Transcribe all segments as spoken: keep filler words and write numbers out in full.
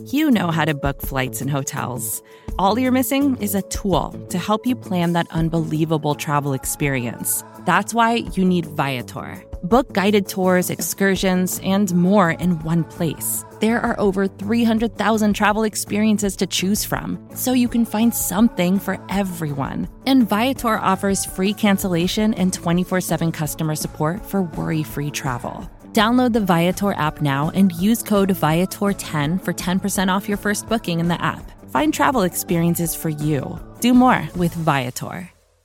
You know how to book flights and hotels. All you're missing is a tool to help you plan that unbelievable travel experience. That's why you need Viator. Book guided tours, excursions, and more in one place. There are over three hundred thousand travel experiences to choose from, so you can find something for everyone. And Viator offers free cancellation and twenty-four seven customer support for worry-free travel. Download the Viator app now and use code Viator ten for ten percent off your first booking in the app. Find travel experiences for you. Do more with Viator.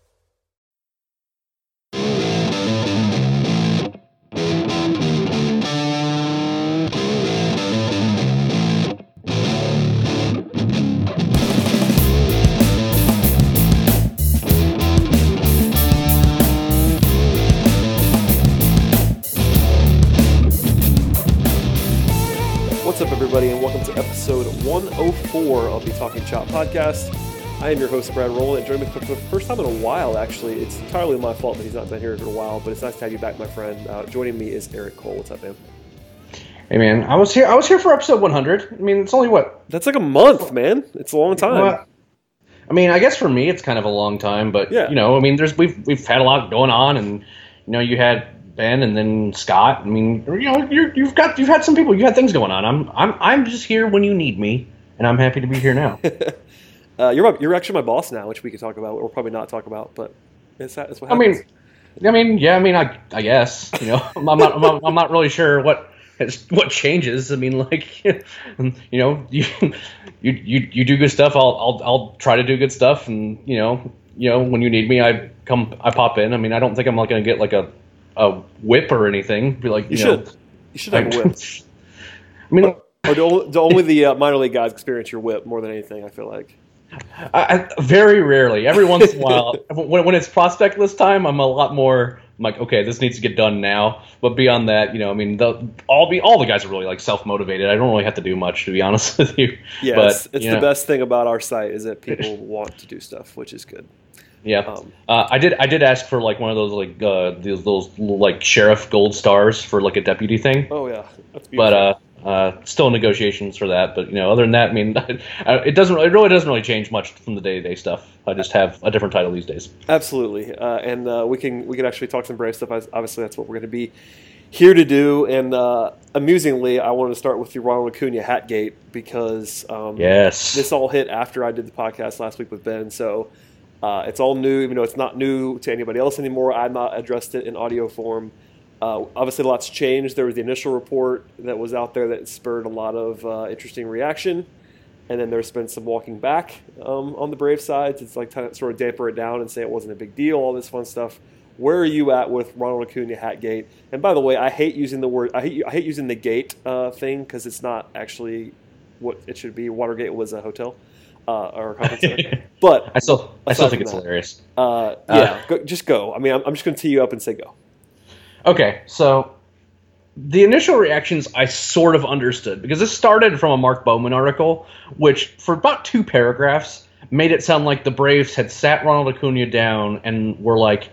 What's up, everybody, and welcome to episode one oh four of the Talking Chop podcast. I am your host, Brad Rowland, and joining me for the first time in a while, actually. It's entirely my fault that he's not been here for a while, but it's nice to have you back, my friend. Uh, joining me is Eric Cole. What's up, man? Hey, man, I was here I was here for episode one hundred. I mean, it's only what? That's like a month, man. It's a long time. Well, I mean, I guess for me, it's kind of a long time, but, yeah. you know, I mean, there's we've we've had a lot going on, and, you know, you had Ben and then Scott. I mean, you know, you're, you've got you've had some people, you had things going on. I'm I'm I'm just here when you need me, and I'm happy to be here now. uh, you're my, you're actually my boss now, which we could talk about, or probably not talk about, but it's, it's what happens. I mean, I mean, yeah, I mean, I I guess, you know, I'm not I'm not, I'm not really sure what what changes. I mean, like, you know, you you you, you do good stuff. I'll I'll I'll try to do good stuff, and you know, you know, when you need me, I come I pop in. I mean, I don't think I'm like gonna get like a a whip or anything. Be like, you, you know, should. You should have a whip. I mean, or do, do only the uh, minor league guys experience your whip more than anything, I feel like. I, I, very rarely. Every once in a while, when when it's prospect list time, I'm a lot more. I'm like, okay, this needs to get done now. But beyond that, you know, I mean, the, all be all the guys are really like self motivated. I don't really have to do much, to be honest with you. Yeah, but, it's, it's the know. best thing about our site is that people want to do stuff, which is good. Yeah, um, uh, I did. I did ask for like one of those like uh, those, those like sheriff gold stars for like a deputy thing. Oh yeah, that's beautiful. But uh, uh, still negotiations for that. But you know, other than that, I mean, it doesn't. It really doesn't really change much from the day to day stuff. I just have a different title these days. Absolutely, uh, and uh, we can we can actually talk some Brave stuff. Obviously, that's what we're going to be here to do. And uh, amusingly, I wanted to start with the Ronald Acuna Hatgate because um, yes, this all hit after I did the podcast last week with Ben. So. Uh, it's all new, even though it's not new to anybody else anymore. I've not addressed it in audio form. Uh, obviously, a lot's changed. There was the initial report that was out there that spurred a lot of uh, interesting reaction. And then there's been some walking back um, on the Brave side to like kind of sort of damper it down and say it wasn't a big deal, all this fun stuff. Where are you at with Ronald Acuna Hatgate? And by the way, I hate using the word, I hate, I hate using the gate uh, thing because it's not actually what it should be. Watergate was a hotel. Uh, or a conference center. But I still, I still think it's that, hilarious. Uh, yeah, uh, go, just go. I mean, I'm, I'm just going to tee you up and say go. Okay, so the initial reactions I sort of understood because this started from a Mark Bowman article, which for about two paragraphs made it sound like the Braves had sat Ronald Acuna down and were like,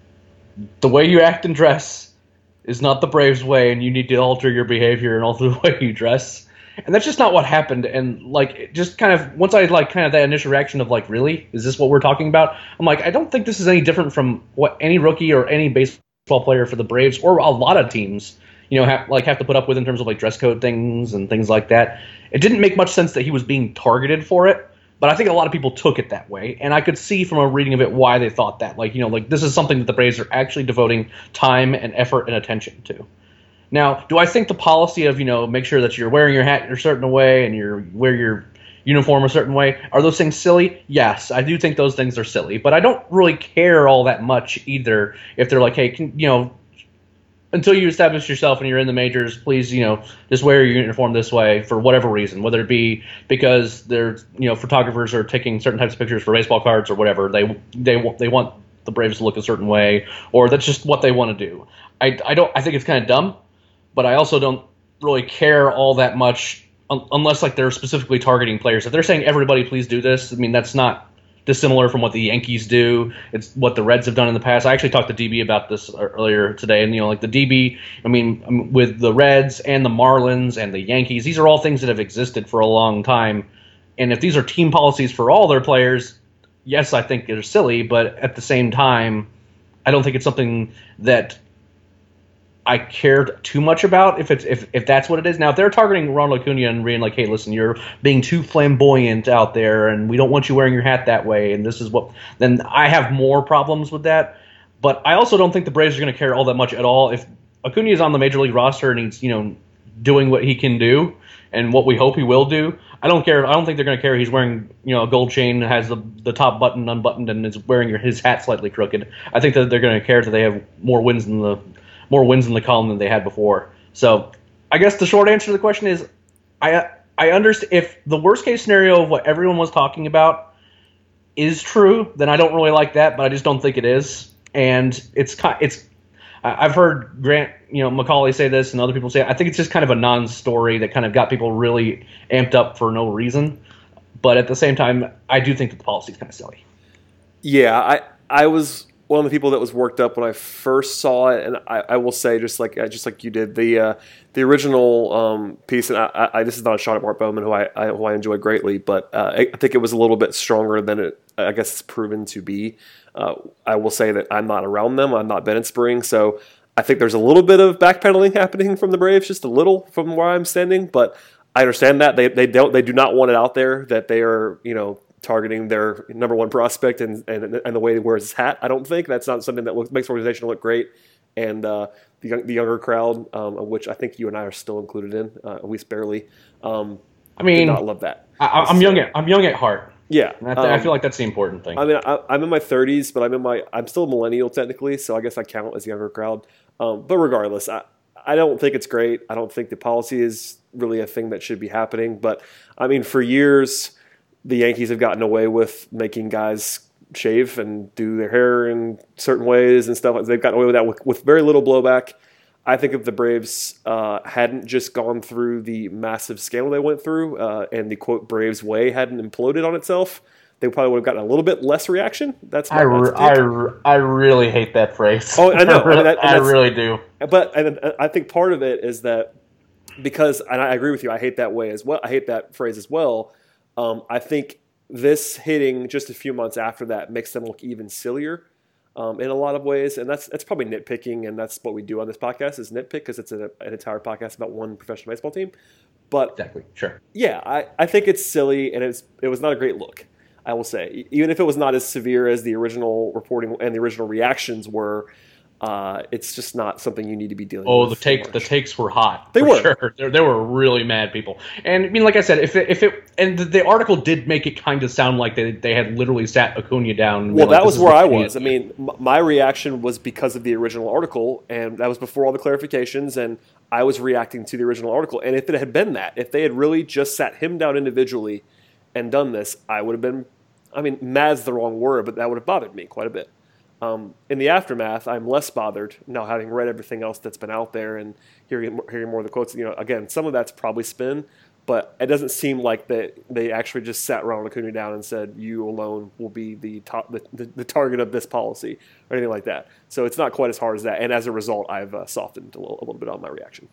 the way you act and dress is not the Braves way, and you need to alter your behavior and alter the way you dress. And that's just not what happened. And like, it just kind of once I like kind of that initial reaction of like, really, is this what we're talking about? I'm like, I don't think this is any different from what any rookie or any baseball player for the Braves or a lot of teams, you know, have like have to put up with in terms of like dress code things and things like that. It didn't make much sense that he was being targeted for it, but I think a lot of people took it that way, and I could see from a reading of it why they thought that. Like, you know, like this is something that the Braves are actually devoting time and effort and attention to. Now, do I think the policy of, you know, make sure that you're wearing your hat a certain way and you wear your uniform a certain way, are those things silly? Yes, I do think those things are silly, but I don't really care all that much either if they're like, hey, can, you know, until you establish yourself and you're in the majors, please, you know, just wear your uniform this way for whatever reason, whether it be because they're, you know, photographers are taking certain types of pictures for baseball cards or whatever. They they they want the Braves to look a certain way, or that's just what they want to do. I, I don't I think it's kind of dumb. But I also don't really care all that much un- unless like they're specifically targeting players. If they're saying everybody please do this, I mean that's not dissimilar from what the Yankees do. It's what the Reds have done in the past. I actually talked to D B about this earlier today, and you know, like the D B, I mean, with the Reds and the Marlins and the Yankees, these are all things that have existed for a long time. And if these are team policies for all their players, yes, I think they're silly, but at the same time, I don't think it's something that I cared too much about if it's if, if that's what it is. Now, if they're targeting Ronald Acuna and being like, hey, listen, you're being too flamboyant out there, and we don't want you wearing your hat that way, and this is what, then I have more problems with that. But I also don't think the Braves are going to care all that much at all. If Acuna is on the major league roster and he's, you know, doing what he can do and what we hope he will do, I don't care. I don't think they're going to care. He's wearing, you know, a gold chain, has the the top button unbuttoned, and is wearing your, his hat slightly crooked. I think that they're going to care that they have more wins in the more wins in the column than they had before. So I guess the short answer to the question is, I I understand if the worst case scenario of what everyone was talking about is true, then I don't really like that, but I just don't think it is. And it's it's I've heard Grant, you know, Macaulay say this and other people say it. I think it's just kind of a non-story that kind of got people really amped up for no reason. But at the same time, I do think that the policy is kind of silly. Yeah, I I was one of the people that was worked up when I first saw it, and I, I will say, just like just like you did, the uh, the original um, piece, and I, I, this is not a shot at Mark Bowman, who I, I who I enjoy greatly, but uh, I think it was a little bit stronger than it, I guess, it's proven to be. Uh, I will say that I'm not around them. I'm not Bennett Spring, so I think there's a little bit of backpedaling happening from the Braves, just a little from where I'm standing. But I understand that they they don't they do not want it out there that they are, you know, targeting their number one prospect and, and and the way he wears his hat. I don't think that's not something that looks, makes the organization look great. And uh, the young, the younger crowd, um, of which I think you and I are still included in, uh, at least barely. Um, I mean, did not love that. I, I'm young. At, I'm young at heart. Yeah, and I, th- um, I feel like that's the important thing. I mean, I, I'm in my thirties, but I'm in my I'm still a millennial technically, so I guess I count as younger crowd. Um, but regardless, I I don't think it's great. I don't think the policy is really a thing that should be happening. But I mean, for years, the Yankees have gotten away with making guys shave and do their hair in certain ways and stuff. They've gotten away with that with, with very little blowback. I think if the Braves uh, hadn't just gone through the massive scandal they went through uh, and the, quote, Braves way hadn't imploded on itself, they probably would have gotten a little bit less reaction. That's my, I, re- I, re- I really hate that phrase. Oh, I know. I, really, I, mean, that, I really do. But and I think part of it is that because, and I agree with you, I hate that way as well. I hate that phrase as well. Um, I think this hitting just a few months after that makes them look even sillier um, in a lot of ways. And that's that's probably nitpicking, and that's what we do on this podcast is nitpick because it's a, an entire podcast about one professional baseball team. But exactly, sure. Yeah, I, I think it's silly, and it's it was not a great look, I will say. Even if it was not as severe as the original reporting and the original reactions were, Uh, it's just not something you need to be dealing oh, with. Oh, the takes the takes were hot. They were. Sure. There, there were really mad people. And I mean, like I said, if it, if it and the, the article did make it kind of sound like they they had literally sat Acuna down. And well, like, that was where I was. I mean, m- my reaction was because of the original article, and that was before all the clarifications, and I was reacting to the original article. And if it had been that, if they had really just sat him down individually and done this, I would have been, I mean, mad's the wrong word, but that would have bothered me quite a bit. Um, in the aftermath, I'm less bothered now, having read everything else that's been out there and hearing hearing more of the quotes. You know, again, some of that's probably spin, but it doesn't seem like that they actually just sat Ronald Acuna down and said, "You alone will be the top, the, the, the target of this policy," or anything like that. So it's not quite as hard as that. And as a result, I've uh, softened a little, a little bit on my reaction.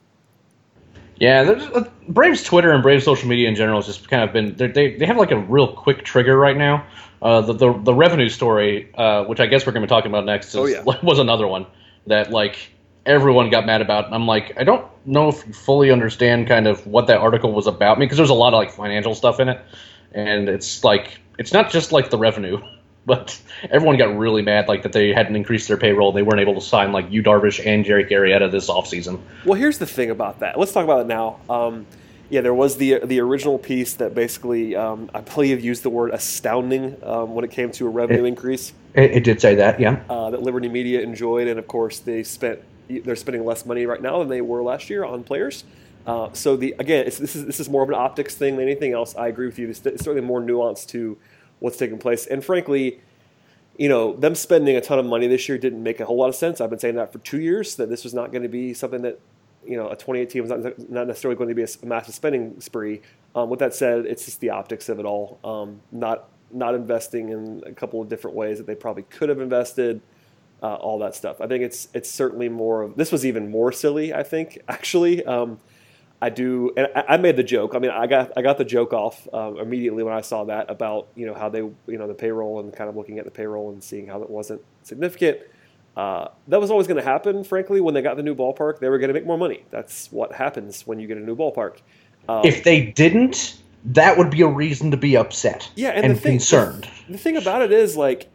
Yeah, uh, Braves Twitter and Braves social media in general has just kind of been they they have like a real quick trigger right now. Uh, the, the the revenue story, uh, which I guess we're going to be talking about next, is, oh, yeah. was another one that like everyone got mad about. And I'm like, I don't know if you fully understand kind of what that article was about, me because there's a lot of like financial stuff in it, and it's like it's not just like the revenue, but everyone got really mad like that they hadn't increased their payroll. They weren't able to sign like Yu Darvish and Jerry Arrieta this offseason. Well, here's the thing about that. Let's talk about it now. Um, Yeah, there was the the original piece that basically, um, I believe, used the word astounding um, when it came to a revenue it, increase. It, it did say that, yeah. Uh, that Liberty Media enjoyed, and of course they spent they're spending less money right now than they were last year on players. Uh, so the again, it's, this is this is more of an optics thing than anything else. I agree with you. It's, it's certainly more nuance to what's taking place, and frankly, you know, them spending a ton of money this year didn't make a whole lot of sense. I've been saying that for two years that this was not going to be something that. You know, a twenty eighteen was not, not necessarily going to be a, a massive spending spree. Um, with that said, it's just the optics of it all. Um, not not investing in a couple of different ways that they probably could have invested, uh, all that stuff. I think it's it's certainly more of, this was even more silly, I think, actually. Um, I do, and I, I made the joke. I mean, I got I got the joke off um, immediately when I saw that about, you know, how they, you know, the payroll and kind of looking at the payroll and seeing how it wasn't significant. Uh, that was always going to happen, frankly. When they got the new ballpark, they were going to make more money. That's what happens when you get a new ballpark. Um, if they didn't, that would be a reason to be upset yeah, and, and the thing, concerned. The, the thing about it is, like,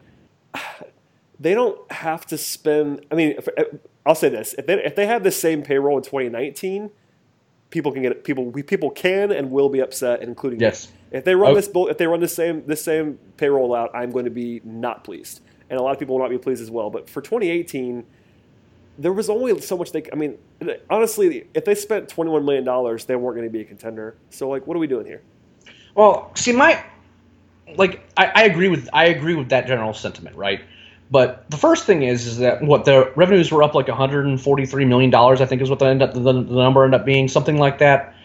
they don't have to spend. I mean, if, I'll say this: if they if they have the same payroll in twenty nineteen, people can get people. People can and will be upset, including yes. me. If they run okay. this, if they run the same the same payroll out, I'm going to be not pleased, and a lot of people will not be pleased as well. But for twenty eighteen, there was only so much they. I mean, honestly, if they spent twenty-one million dollars, they weren't going to be a contender. So, like, what are we doing here? Well, see, my like, I, I agree with I agree with that general sentiment, right? But the first thing is, is that what the revenues were up like one hundred forty-three million dollars, I think is what the, end up, the, the number ended up being, something like that.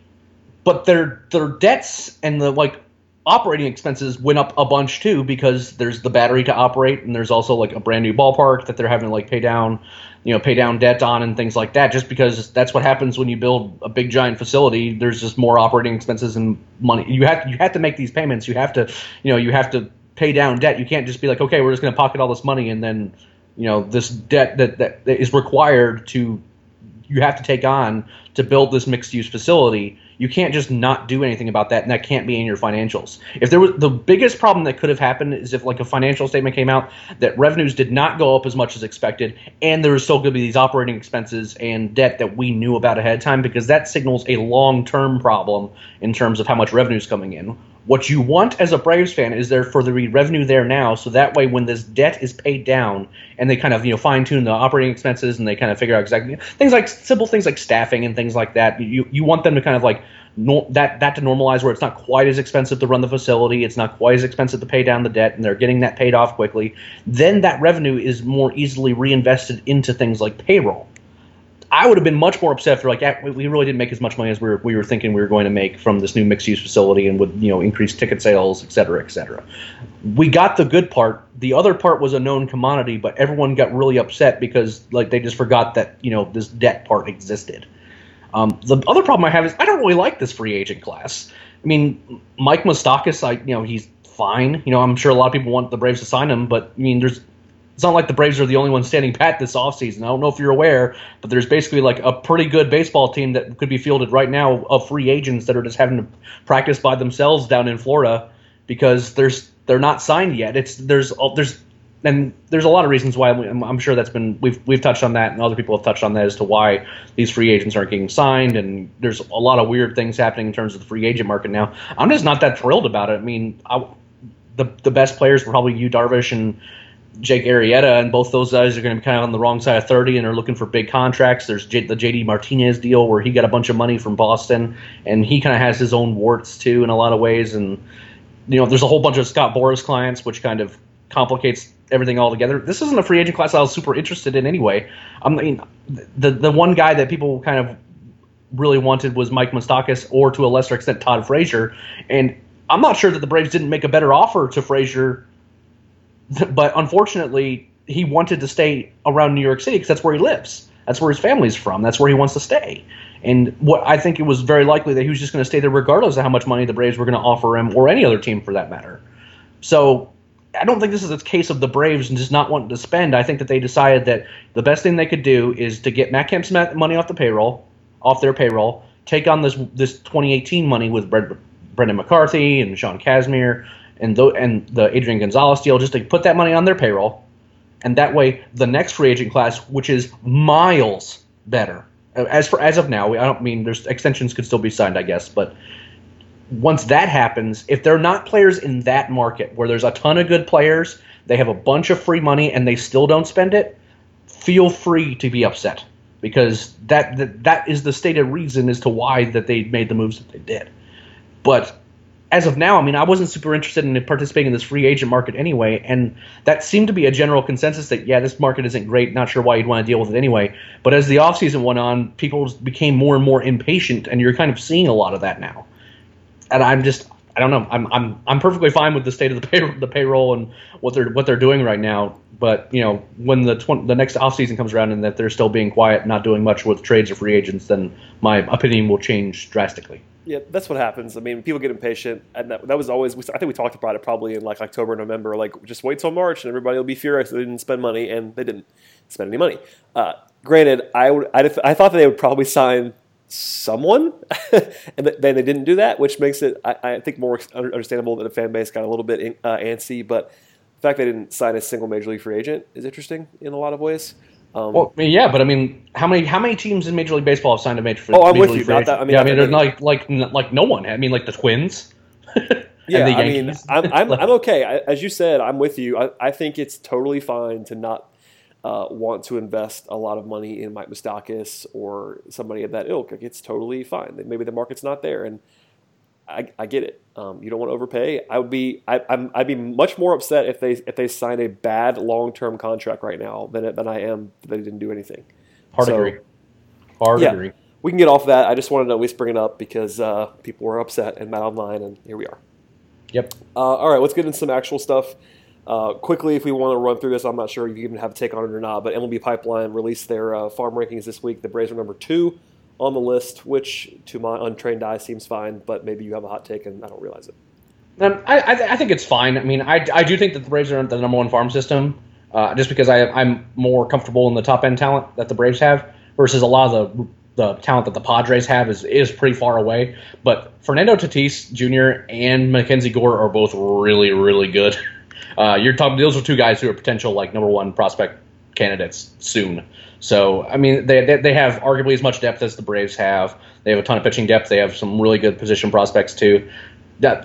But their their debts and the like operating expenses went up a bunch too, because there's the battery to operate, and there's also like a brand new ballpark that they're having to like pay down, you know, pay down debt on and things like that. Just because that's what happens when you build a big giant facility. There's just more operating expenses and money. You have you have to make these payments. You have to, you know, you have to pay down debt. You can't just be like, okay, we're just going to pocket all this money, and then, you know, this debt that, that, that is required to, you have to take on to build this mixed use facility. You can't just not do anything about that, and that can't be in your financials. If there was, the biggest problem that could have happened is if like a financial statement came out that revenues did not go up as much as expected, and there was still going to be these operating expenses and debt that we knew about ahead of time, because that signals a long-term problem in terms of how much revenue is coming in. What you want as a Braves fan is there for the revenue there now, so that way when this debt is paid down and they kind of, you know, fine-tune the operating expenses and they kind of figure out exactly things like simple things like staffing and things like that, you you want them to kind of like no, that that to normalize where it's not quite as expensive to run the facility, it's not quite as expensive to pay down the debt, and they're getting that paid off quickly. Then that revenue is more easily reinvested into things like payroll. I would have been much more upset if they're like, yeah, we really didn't make as much money as we were, we were thinking we were going to make from this new mixed-use facility, and would, you know, increase ticket sales, et cetera, et cetera. We got the good part. The other part was a known commodity, but everyone got really upset because like they just forgot that, you know, this debt part existed. Um, the other problem I have is I don't really like this free agent class. I mean, Mike Moustakas, I you know, he's fine. You know, I'm sure a lot of people want the Braves to sign him, but I mean, there's. It's not like the Braves are the only ones standing pat this offseason. I don't know if you're aware, but there's basically like a pretty good baseball team that could be fielded right now of free agents that are just having to practice by themselves down in Florida because there's they're not signed yet. It's there's there's and there's a lot of reasons why. I'm, I'm sure that's been we've we've touched on that, and other people have touched on that as to why these free agents aren't getting signed. And there's a lot of weird things happening in terms of the free agent market now. I'm just not that thrilled about it. I mean, I, the the best players were probably Yu Darvish and Jake Arrieta, and both those guys are going to be kind of on the wrong side of thirty and are looking for big contracts. There's J- the J D Martinez deal where he got a bunch of money from Boston, and he kind of has his own warts too in a lot of ways. And you know, there's a whole bunch of Scott Boras clients, which kind of complicates everything altogether. This isn't a free agent class I was super interested in anyway. I mean, the the one guy that people kind of really wanted was Mike Moustakas, or to a lesser extent Todd Frazier, and I'm not sure that the Braves didn't make a better offer to Frazier. But unfortunately, he wanted to stay around New York City because that's where he lives. That's where his family's from. That's where he wants to stay. And what I think it was very likely that he was just going to stay there regardless of how much money the Braves were going to offer him, or any other team for that matter. So I don't think this is a case of the Braves and just not wanting to spend. I think that they decided that the best thing they could do is to get Matt Kemp's money off the payroll, off their payroll, take on this this twenty eighteen money with Brendan McCarthy and Sean Kazmir, and the, and the Adrian Gonzalez deal, just to put that money on their payroll. And that way, the next free agent class, which is miles better, as for as of now, I don't mean there's extensions could still be signed, I guess, but once that happens, if they're not players in that market where there's a ton of good players, they have a bunch of free money, and they still don't spend it, feel free to be upset, because that that, that is the stated reason as to why that they made the moves that they did. But as of now, I mean, I wasn't super interested in participating in this free agent market anyway, and that seemed to be a general consensus that, yeah, this market isn't great, not sure why you'd want to deal with it anyway. But as the offseason went on, people became more and more impatient, and you're kind of seeing a lot of that now. And I'm just I don't know. I'm I'm I'm perfectly fine with the state of the pay, the payroll and what they're what they're doing right now. But you know, when the tw- the next offseason comes around and that they're still being quiet, not doing much with trades or free agents, then my opinion will change drastically. Yeah, that's what happens. I mean, people get impatient, and that, that was always. I think we talked about it probably in like October, November. Like, just wait till March, and everybody will be furious that they didn't spend money, and they didn't spend any money. Uh, granted, I would. I, I thought that they would probably sign someone, and then they didn't do that, which makes it, I, I think, more understandable that the fan base got a little bit uh, antsy. But the fact they didn't sign a single major league free agent is interesting in a lot of ways. Um, well, yeah, but I mean, how many how many teams in Major League Baseball have signed a major? Oh, I'm major with you. Free Not that, I mean, yeah, I mean, that, like like like no one. I mean, like the Twins. Yeah, the I mean, I'm I'm, I'm okay. I, as you said, I'm with you. I, I think it's totally fine to not uh, want to invest a lot of money in Mike Moustakas or somebody of that ilk. Like, it's totally fine. Maybe the market's not there, and I, I get it. Um, you don't want to overpay. I would be I, I'm, I'd be much more upset if they if they sign a bad long term contract right now than than I am that they didn't do anything. Hard so, agree. Hard yeah, agree. We can get off that. I just wanted to at least bring it up because uh, people were upset and mad online, and here we are. Yep. Uh, all right, let's get into some actual stuff. Uh, quickly, if we want to run through this, I'm not sure if you even have a take on it or not, but M L B Pipeline released their uh, farm rankings this week. The Braves are number two on the list, which to my untrained eye seems fine, but maybe you have a hot take and I don't realize it. Um, I, I I think it's fine. I mean, I, I do think that the Braves are the number one farm system, uh, just because I I'm more comfortable in the top end talent that the Braves have versus a lot of the the talent that the Padres have is is pretty far away. But Fernando Tatis Junior and Mackenzie Gore are both really really good. Uh, you're talking; those are two guys who are potential like number one prospect candidates soon. So, I mean, they, they they have arguably as much depth as the Braves have. They have a ton of pitching depth. They have some really good position prospects too. That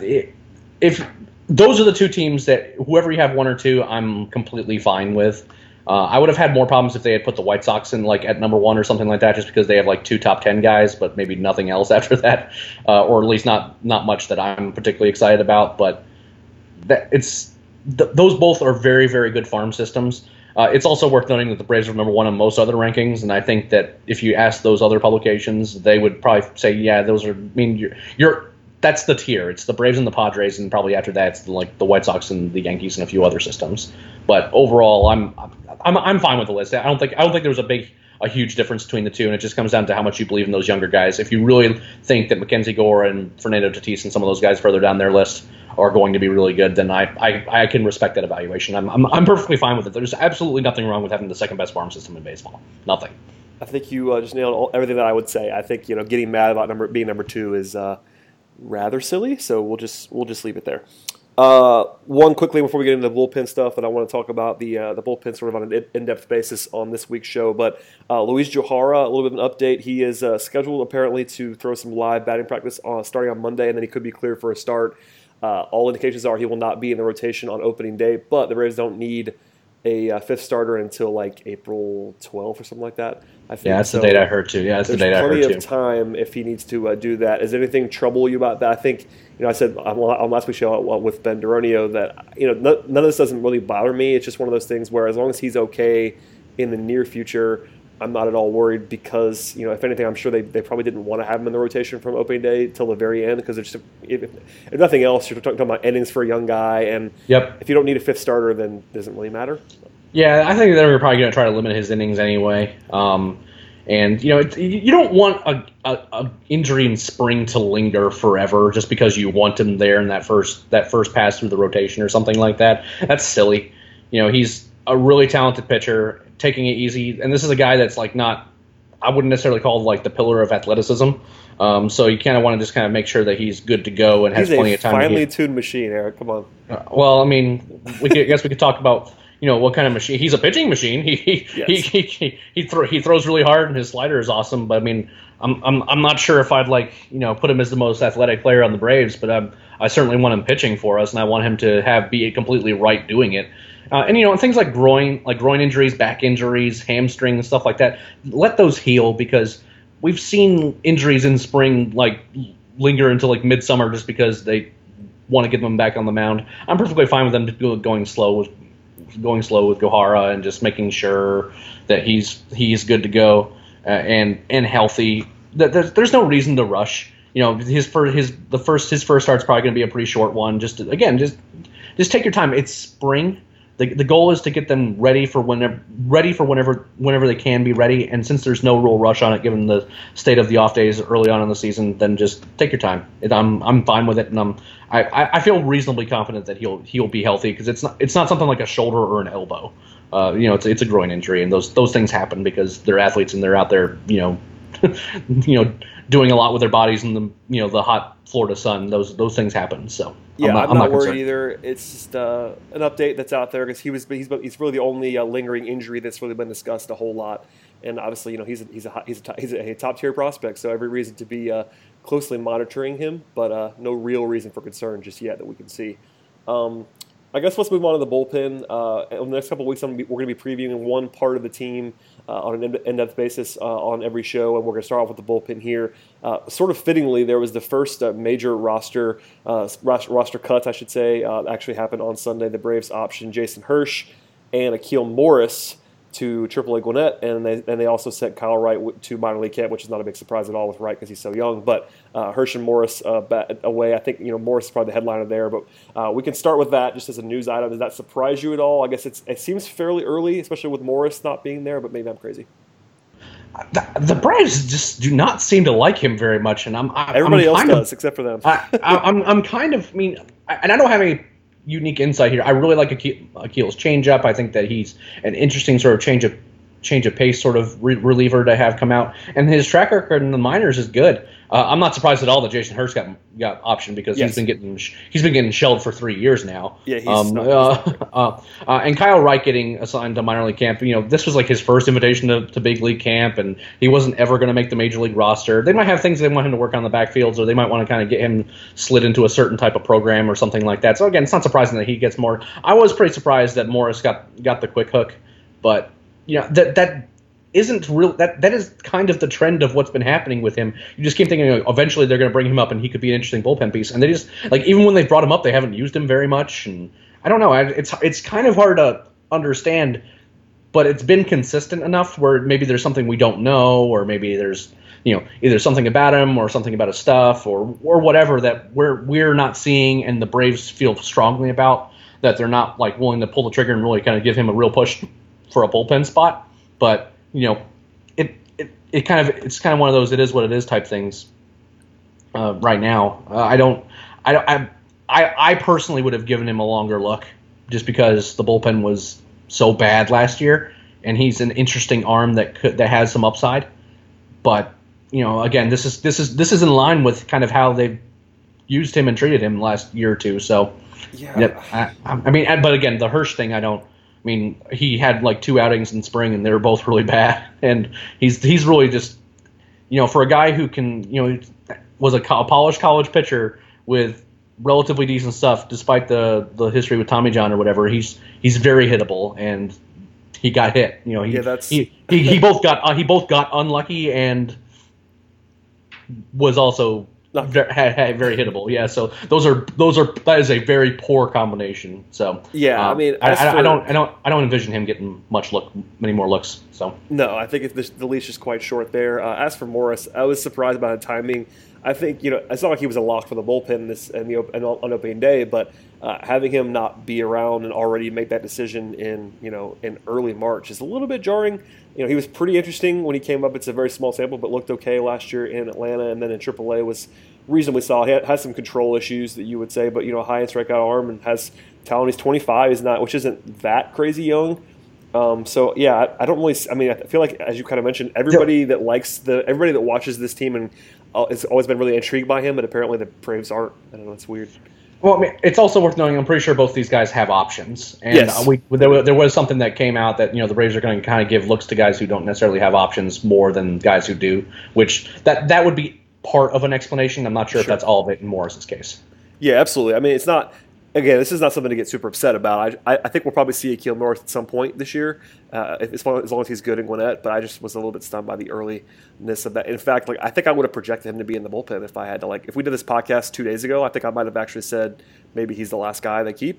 if those are the two teams that whoever you have one or two, I'm completely fine with. Uh, I would have had more problems if they had put the White Sox in like at number one or something like that, just because they have like two top ten guys, but maybe nothing else after that, uh, or at least not not much that I'm particularly excited about. But that it's th- those both are very very good farm systems. Uh, it's also worth noting that the Braves are number one on most other rankings, and I think that if you ask those other publications, they would probably say, yeah, those are. I mean, you're, you're that's the tier. It's the Braves and the Padres, and probably after that, it's the, like the White Sox and the Yankees and a few other systems. But overall, I'm I'm I'm fine with the list. I don't think I don't think there was a big a huge difference between the two, and it just comes down to how much you believe in those younger guys. If you really think that Mackenzie Gore and Fernando Tatis and some of those guys further down their list are going to be really good, then I I, I can respect that evaluation. I'm, I'm I'm perfectly fine with it. There's absolutely nothing wrong with having the second best farm system in baseball. Nothing. I think you uh, just nailed all, everything that I would say. I think you know getting mad about number being number two is uh, rather silly. So we'll just we'll just leave it there. Uh, one quickly before we get into the bullpen stuff, and I want to talk about the uh, the bullpen sort of on an in-depth basis on this week's show. But uh, Luis Johara, a little bit of an update. He is uh, scheduled apparently to throw some live batting practice on, starting on Monday, and then he could be cleared for a start. Uh, all indications are he will not be in the rotation on opening day, but the Braves don't need a uh, fifth starter until like April twelfth or something like that. I think. Yeah, that's so the date I heard too. Yeah, that's the date I heard too. There's plenty of time if he needs to uh, do that. Is anything trouble you about that? I think, you know, I said on, on last week's show with Ben Duronio that, you know, no, none of this doesn't really bother me. It's just one of those things where as long as he's okay in the near future, I'm not at all worried because, you know, if anything, I'm sure they, they probably didn't want to have him in the rotation from opening day till the very end because it's just, if, if nothing else, you're talking about innings for a young guy, and yep. if you don't need a fifth starter, then it doesn't really matter. Yeah, I think they're probably going to try to limit his innings anyway. Um, and, you know, it, you don't want a, a, a injury in spring to linger forever just because you want him there in that first that first pass through the rotation or something like that. That's silly. You know, he's a really talented pitcher, taking it easy. And this is a guy that's, like, not – I wouldn't necessarily call, like, the pillar of athleticism. Um, so you kind of want to just kind of make sure that he's good to go and has he's plenty of time. He's a finely to tuned machine, Eric. Come on. Uh, well, I mean, we could, I guess we could talk about – you know, what kind of machine? He's a pitching machine. He he yes. he he he, he, thro- he throws really hard, and his slider is awesome. But I mean, I'm I'm I'm not sure if I'd like you know put him as the most athletic player on the Braves, but I'm, I certainly want him pitching for us, and I want him to have be completely right doing it. Uh, and you know, things like groin like groin injuries, back injuries, hamstring, stuff like that. Let those heal because we've seen injuries in spring like linger until like midsummer just because they want to get them back on the mound. I'm perfectly fine with them going slow with. going slow with Gohara and just making sure that he's he's good to go uh, and and healthy. There's, there's no reason to rush. you know, his first, his the first his first start's probably going to be a pretty short one. Just to, again, just just take your time. It's spring. The, the goal is to get them ready for whenever ready for whenever whenever they can be ready. And since there's no real rush on it, given the state of the off days early on in the season, then just take your time. It, I'm I'm fine with it, and I'm I, I feel reasonably confident that he'll he'll be healthy because it's not it's not something like a shoulder or an elbow. Uh, you know, it's it's a groin injury, and those those things happen because they're athletes and they're out there, you know, you know, doing a lot with their bodies in the you know the hot Florida sun. Those those things happen. So. Yeah, I'm not, I'm I'm not, not worried concerned. either. It's just uh, an update that's out there because he was he's he's really the only uh, lingering injury that's really been discussed a whole lot. And obviously, you know, he's a, he's a he's a, he's a top tier prospect, so every reason to be uh, closely monitoring him, but uh, no real reason for concern just yet that we can see. Um, I guess let's move on to the bullpen. Uh, in the next couple of weeks, I'm gonna be, we're going to be previewing one part of the team uh, on an in-depth basis uh, on every show, and we're going to start off with the bullpen here. Uh, sort of fittingly, there was the first uh, major roster uh, roster cuts, I should say, uh, actually happened on Sunday. The Braves optioned Jason Hirsch and Akil Morris to triple A Gwinnett, and they and they also sent Kyle Wright to minor league camp, which is not a big surprise at all with Wright because he's so young. But uh, Hirsch and Morris uh, bat away. I think you know Morris is probably the headliner there, but uh, we can start with that just as a news item. Does that surprise you at all? I guess it's it seems fairly early, especially with Morris not being there, but maybe I'm crazy. The, the Braves just do not seem to like him very much, and I'm I, everybody I'm else does of, except for them. I, I, I'm I'm kind of I mean, I, and I don't have any unique insight here. I really like Akil, Akil's changeup. I think that he's an interesting sort of change of change of pace sort of re- reliever to have come out, and his track record in the minors is good. Uh, I'm not surprised at all that Jason Hirsch got got optioned because yes. he's been getting he's been getting shelled for three years now. Yeah, he's um, not, uh, uh, uh, and Kyle Wright getting assigned to minor league camp. You know, this was like his first invitation to, to big league camp, and he wasn't ever going to make the major league roster. They might have things they want him to work on the backfields, or they might want to kind of get him slid into a certain type of program or something like that. So again, it's not surprising that he gets more. I was pretty surprised that Morris got got the quick hook, but you know that that. Isn't real that that is kind of the trend of what's been happening with him. You just keep thinking, oh, eventually they're going to bring him up and he could be an interesting bullpen piece. And they just like even when they've brought him up, they haven't used him very much. And I don't know. It's it's kind of hard to understand, but it's been consistent enough where maybe there's something we don't know, or maybe there's you know either something about him or something about his stuff or or whatever that we're we're not seeing, and the Braves feel strongly about that they're not like willing to pull the trigger and really kind of give him a real push for a bullpen spot, but. You know, it, it it kind of it's kind of one of those it is what it is type things. Uh, right now, uh, I don't, I don't, I, I I personally would have given him a longer look, just because the bullpen was so bad last year, and he's an interesting arm that could that has some upside. But you know, again, this is this is this is in line with kind of how they've used him and treated him last year or two. So yeah, I, I mean, but again, the Hirsch thing, I don't. I mean, he had like two outings in spring, and they were both really bad. And he's he's really just, you know, for a guy who can, you know, was a, co- a polished college pitcher with relatively decent stuff, despite the, the history with Tommy John or whatever. He's he's very hittable, and he got hit. You know, he yeah, that's... he, he he both got uh, he both got unlucky and was also. Very, had, very hittable, yeah. So those are those are that is a very poor combination. So yeah, um, I mean, I, I, for, I don't I don't I don't envision him getting much look, many more looks. So no, I think the, the leash is quite short there. Uh, as for Morris, I was surprised by the timing. I think you know it's not like he was a lock for the bullpen this and the and on opening day, but uh, having him not be around and already make that decision in you know in early March is a little bit jarring. You know, he was pretty interesting when he came up. It's a very small sample, but looked okay last year in Atlanta, and then in triple A was reasonably solid. He had, has some control issues that you would say, but you know, high and strikeout arm and has talent. He's twenty-five, is not, which isn't that crazy young. Um, so yeah, I, I don't really. I mean, I feel like as you kind of mentioned, everybody that likes the everybody that watches this team and uh, has always been really intrigued by him, but apparently the Braves aren't. I don't know. It's weird. Well, I mean, it's also worth knowing. I'm pretty sure both these guys have options, and yes. uh, we there, there was something that came out that you know the Braves are going to kind of give looks to guys who don't necessarily have options more than guys who do, which that that would be part of an explanation. I'm not sure, sure. if that's all of it in Morris's case. Yeah, absolutely. I mean, it's not. Again, this is not something to get super upset about. I, I think we'll probably see Akil Morris at some point this year, uh, as, long, as long as he's good in Gwinnett. But I just was a little bit stunned by the earliness of that. In fact, like I think I would have projected him to be in the bullpen if I had to. Like, if we did this podcast two days ago, I think I might have actually said maybe he's the last guy they keep.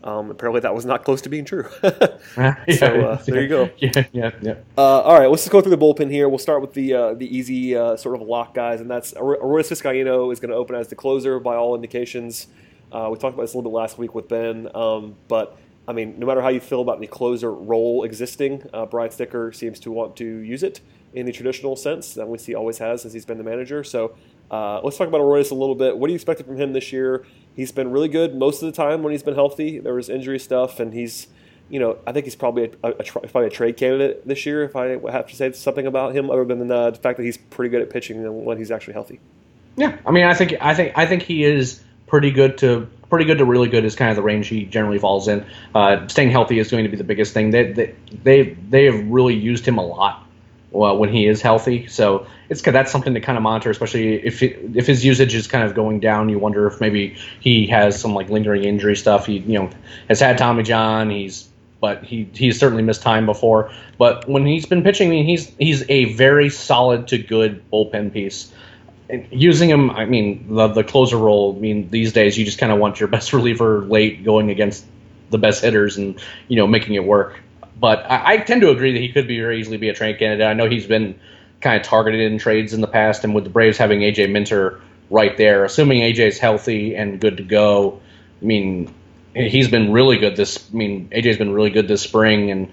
Um, apparently, that was not close to being true. yeah, so uh, there you go. Yeah, yeah, yeah. Uh, all right, let's just go through the bullpen here. We'll start with the uh, the easy uh, sort of lock guys, and that's Aroldis Vizcaino is going to open as the closer by all indications. Uh, we talked about this a little bit last week with Ben, um, but I mean, no matter how you feel about the closer role existing, uh, Brian Snitker seems to want to use it in the traditional sense that we see always has since he's been the manager. So uh, let's talk about Aroldis a little bit. What do you expect from him this year? He's been really good most of the time when he's been healthy. There was injury stuff, and he's, you know, I think he's probably a, a, a probably a trade candidate this year. If I have to say something about him, other than uh, the fact that he's pretty good at pitching when he's actually healthy. Yeah, I mean, I think I think I think he is pretty good to pretty good to really good is kind of the range he generally falls in. Uh, staying healthy is going to be the biggest thing. They they they, they have really used him a lot well, when he is healthy. So it's that's something to kind of monitor, especially if it, if his usage is kind of going down. You wonder if maybe he has some like lingering injury stuff. He you know has had Tommy John. He's but he he's certainly missed time before. But when he's been pitching, I mean, he's he's a very solid to good bullpen piece. And using him, I mean, the, the closer role, I mean, these days you just kind of want your best reliever late going against the best hitters and, you know, making it work. But I, I tend to agree that he could be very easily be a trade candidate. I know he's been kind of targeted in trades in the past, and with the Braves having A J Minter right there, assuming A J's healthy and good to go, I mean, he's been really good this, I mean, A J's been really good this spring, and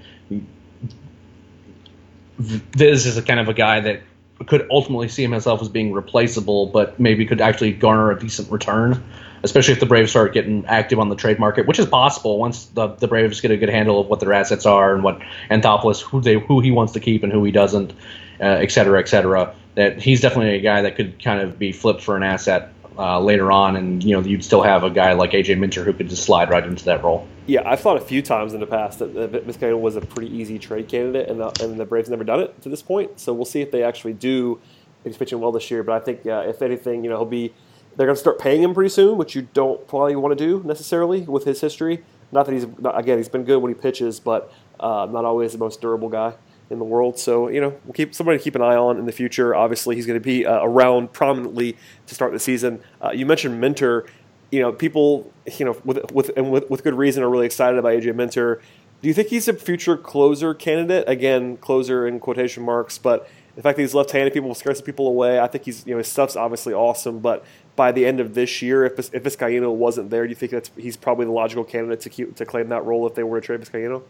Viz is a kind of a guy that could ultimately see himself as being replaceable, but maybe could actually garner a decent return, especially if the Braves start getting active on the trade market, which is possible once the, the Braves get a good handle of what their assets are and what Anthopoulos, who they who he wants to keep and who he doesn't, uh, et cetera, et cetera. That he's definitely a guy that could kind of be flipped for an asset uh, later on, and you know you'd still have a guy like A J Minter who could just slide right into that role. Yeah, I've thought a few times in the past that Vizcaino was a pretty easy trade candidate, and the, and the Braves never done it to this point. So we'll see if they actually do. He's pitching well this year, but I think uh, if anything, you know, he'll be. They're going to start paying him pretty soon, which you don't probably want to do necessarily with his history. Not that he's not, again, he's been good when he pitches, but uh, not always the most durable guy in the world. So you know, we'll keep somebody to keep an eye on in the future. Obviously, he's going to be uh, around prominently to start the season. Uh, you mentioned Minter. You know, people, you know, with with and with, with good reason, are really excited about A J Minter. Do you think he's a future closer candidate? Again, closer in quotation marks, but the fact that he's left-handed, people will scare some people away. I think he's, you know, his stuff's obviously awesome, but by the end of this year, if if Vizcaino wasn't there, do you think that's he's probably the logical candidate to keep, to claim that role if they were to trade Vizcaino?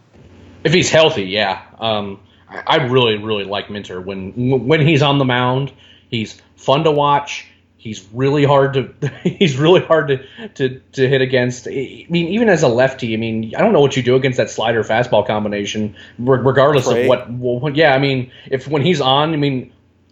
If he's healthy, yeah. Um, I, I really, really like Minter when when he's on the mound. He's fun to watch. He's really hard to he's really hard to, to, to hit against. I mean, even as a lefty, I mean, I don't know what you do against that slider fastball combination, regardless Pray. of what, what. Yeah, I mean, if when he's on, I mean,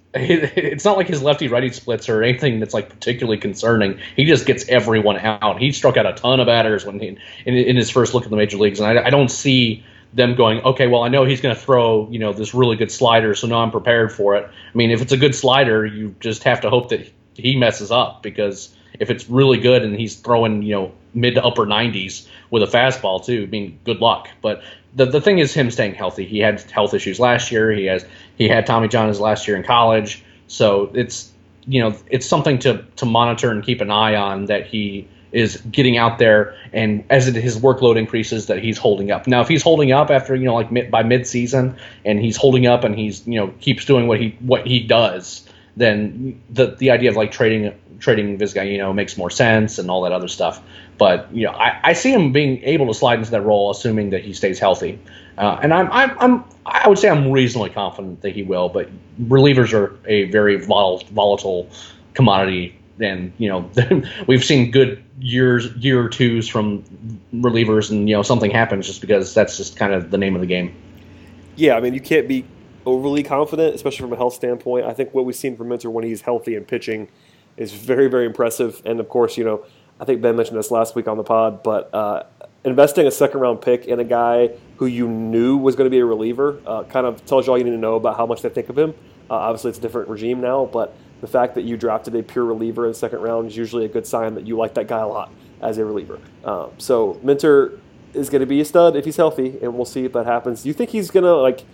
it's not like his lefty righty splits or anything that's like particularly concerning. He just gets everyone out. He struck out a ton of batters when he, in, in his first look at the major leagues, and I, I don't see them going, okay, well, I know he's going to throw, you know, this really good slider, so now I'm prepared for it. I mean, if it's a good slider, you just have to hope that he messes up, because if it's really good and he's throwing, you know, mid to upper nineties with a fastball too, I mean, good luck. But the the thing is him staying healthy. He had health issues last year. He has he had Tommy John his last year in college. So it's, you know, it's something to to monitor and keep an eye on, that he is getting out there, and as it, his workload increases, that he's holding up. Now, if he's holding up after, you know, like mid, by mid-season, and he's holding up and he's, you know, keeps doing what he what he does, then the the idea of like trading trading Vizcaino makes more sense and all that other stuff. But you know, I, I see him being able to slide into that role, assuming that he stays healthy. Uh, and I'm I'm I'm I would say I'm reasonably confident that he will. But relievers are a very volatile volatile commodity, and you know we've seen good years year or twos from relievers, and you know something happens just because that's just kind of the name of the game. Yeah, I mean you can't be overly confident, especially from a health standpoint. I think what we've seen from Minter when he's healthy and pitching is very, very impressive. And of course, you know, I think Ben mentioned this last week on the pod, but uh, investing a second round pick in a guy who you knew was going to be a reliever uh, kind of tells you all you need to know about how much they think of him. Uh, obviously, it's a different regime now, but the fact that you drafted a pure reliever in the second round is usually a good sign that you like that guy a lot as a reliever. Um, so Minter is going to be a stud if he's healthy, and we'll see if that happens. Do you think he's going to like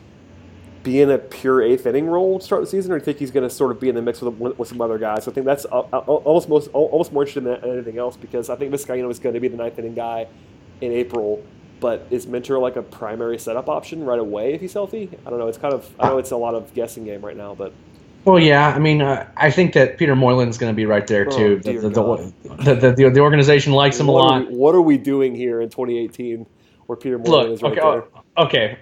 be in a pure eighth inning role to start the season, or do you think he's going to sort of be in the mix with, with some other guys? So I think that's almost most, almost more interesting than anything else, because I think Vizcaino is going to be the ninth inning guy in April. But is Minter like a primary setup option right away if he's healthy? I don't know. It's kind of I know it's a lot of guessing game right now, but well, yeah. I mean, uh, I think that Peter Moylan's going to be right there too. Oh, the, the, the, the, the, the organization likes him what a lot. Are we, what are we doing here in twenty eighteen where Peter Moylan Look, is right okay, there? Okay,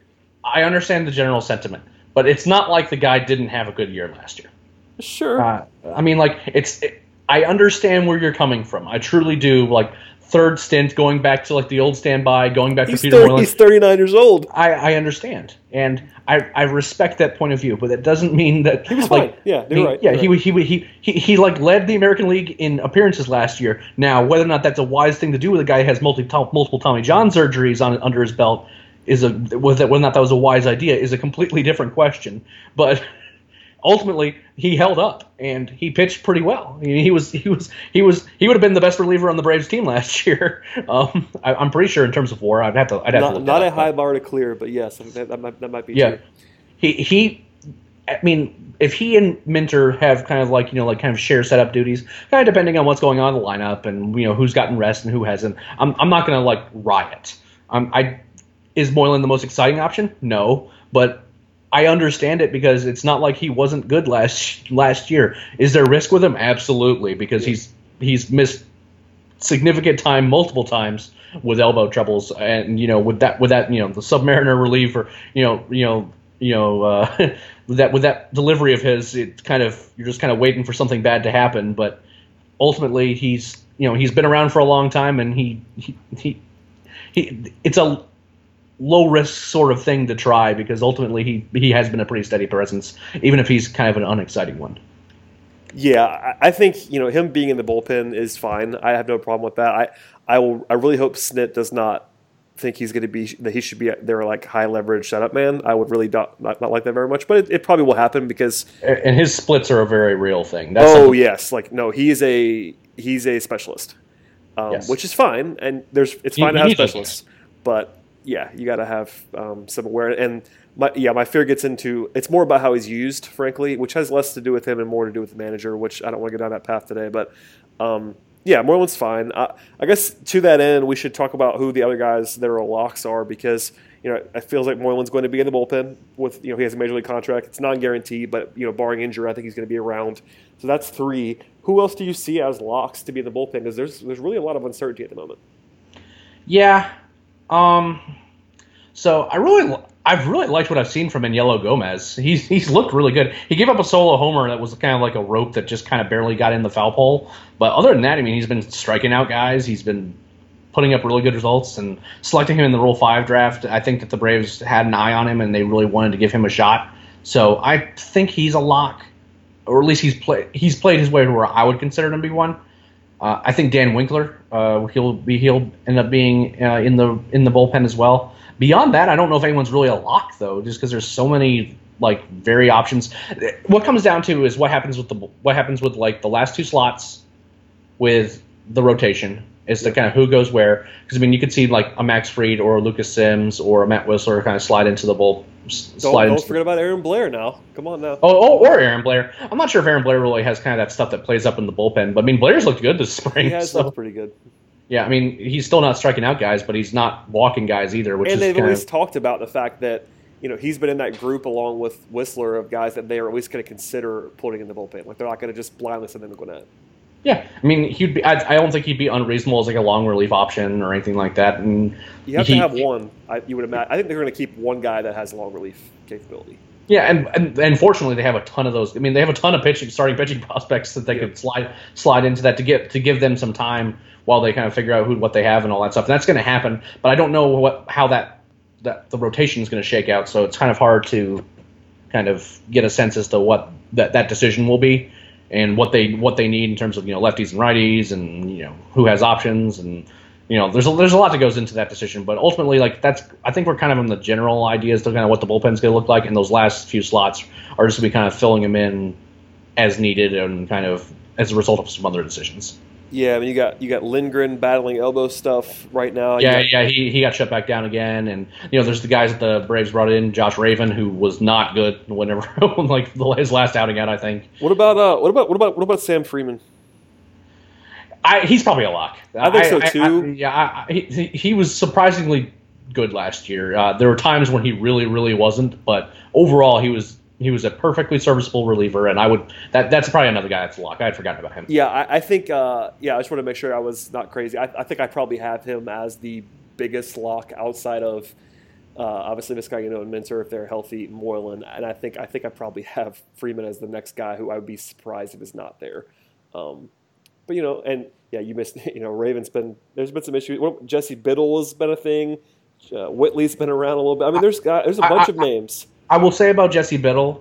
I understand the general sentiment, but it's not like the guy didn't have a good year last year. Sure. Uh, I mean, like it's. It, I understand where you're coming from. I truly do. Like. Third stint, going back to like the old standby, going back he's to Peter thirty, Moylan. He's thirty-nine years old. I, I understand, and I, I respect that point of view, but that doesn't mean that he was like fine. Yeah, you're he, right. Yeah, you're he, right. he he he he like led the American League in appearances last year. Now, whether or not that's a wise thing to do with a guy who has multiple multiple Tommy John surgeries on under his belt is a whether or not that was a wise idea is a completely different question. But ultimately, he held up and he pitched pretty well. I mean, he was he was he was he would have been the best reliever on the Braves team last year. Um, I, I'm pretty sure in terms of WAR, I'd have to I'd have not, to look not that a up, high but, bar to clear, but yes, that, that might that might be yeah. true. He he. I mean, if he and Minter have kind of like you know like kind of share setup duties, kind of depending on what's going on in the lineup and you know who's gotten rest and who hasn't. I'm I'm not gonna like riot. Um, I is Moylan the most exciting option? No, but I understand it because it's not like he wasn't good last last year. Is there risk with him? Absolutely, because he's he's missed significant time multiple times with elbow troubles, and you know with that with that you know the Submariner reliever, you know you know you know uh, with that with that delivery of his, it kind of you're just kind of waiting for something bad to happen. But ultimately, he's you know he's been around for a long time, and he he he, he it's a low risk sort of thing to try because ultimately he he has been a pretty steady presence, even if he's kind of an unexciting one. Yeah, I think you know him being in the bullpen is fine. I have no problem with that. I I will. I really hope Snit does not think he's going to be that he should be their like high leverage setup man. I would really not not, not like that very much, but it, it probably will happen because and his splits are a very real thing. That's oh something. yes, like no, he's a he's a specialist, um, Yes. which is fine, and there's it's You- fine to you have need those specialists, but yeah, you got to have um, some awareness. And my, yeah, my fear gets into it's more about how he's used, frankly, which has less to do with him and more to do with the manager. Which I don't want to go down that path today, but um, yeah, Moylan's fine. I, I guess to that end, we should talk about who the other guys that are locks are because you know it feels like Moylan's going to be in the bullpen with you know he has a major league contract. It's non-guaranteed, but you know barring injury, I think he's going to be around. So that's three. Who else do you see as locks to be in the bullpen? Because there's there's really a lot of uncertainty at the moment. Yeah. Um. So I really, I've really liked what I've seen from Yellow Gomez. He's he's looked really good. He gave up a solo homer that was kind of like a rope that just kind of barely got in the foul pole. But other than that, I mean, he's been striking out guys. He's been putting up really good results and selecting him in the Rule Five draft. I think that the Braves had an eye on him and they really wanted to give him a shot. So I think he's a lock, or at least he's played he's played his way to where I would consider him to be one. Uh, I think Dan Winkler, uh, he'll be he'll end up being uh, in the in the bullpen as well. Beyond that, I don't know if anyone's really a lock though, just because there's so many like very options. What comes down to is what happens with the what happens with like the last two slots with the rotation as to kind of who goes where. Because I mean, you could see like a Max Fried or a Lucas Sims or a Matt Whistler kind of slide into the bull. Don't, Slide don't into forget about Aaron Blair now. Come on now. Oh, oh, or Aaron Blair. I'm not sure if Aaron Blair really has kind of that stuff that plays up in the bullpen, but I mean, Blair's looked good this spring. He has so. looked pretty good. Yeah, I mean, he's still not striking out guys, but he's not walking guys either, which And is they've kind always of, talked about the fact that you know he's been in that group along with Whistler of guys that they are at least going to consider putting in the bullpen. Like they're not going to just blindly send them to Gwinnett. yeah. I mean, he'd be. I, I don't think he'd be unreasonable as like a long relief option or anything like that. And You have he, to have one. I, you would imagine. I think they're going to keep one guy that has long relief capability. Yeah, and, and and fortunately they have a ton of those. I mean, they have a ton of pitching, starting pitching prospects that they Yeah. could slide slide into that to get to give them some time while they kind of figure out who what they have and all that stuff. And that's going to happen, but I don't know what how that that the rotation is going to shake out. So it's kind of hard to kind of get a sense as to what that, that decision will be and what they what they need in terms of you know lefties and righties and you know who has options and. You know, there's a, there's a lot that goes into that decision, but ultimately, like that's I think we're kind of in the general ideas to kind of what the bullpen's going to look like, and those last few slots are just going to be kind of filling them in as needed and kind of as a result of some other decisions. Yeah, I mean you got you got Lindgren battling elbow stuff right now. You Yeah, got, yeah, he he got shut back down again, and you know, there's the guys that the Braves brought in, Josh Raven, who was not good whenever like his last outing out, I think. What about uh what about what about what about Sam Freeman? I, he's probably a lock. I think so too. I, I, yeah, I, he he was surprisingly good last year. Uh, there were times when he really, really wasn't, but overall he was he was a perfectly serviceable reliever, and I would that that's probably another guy that's a lock. I had forgotten about him. Yeah, I, I think. Uh, yeah, I just want to make sure I was not crazy. I, I think I probably have him as the biggest lock outside of uh, obviously Vizcaino and Minter if they're healthy, Moylan, and I think I think I probably have Freeman as the next guy who I would be surprised if is not there. Um, but you know, and yeah, you missed. You know, Raven's been there's been some issues. Well, Jesse Biddle has been a thing. Uh, Whitley's been around a little bit. I mean, there's got, there's a bunch I, I, of names. I will say about Jesse Biddle,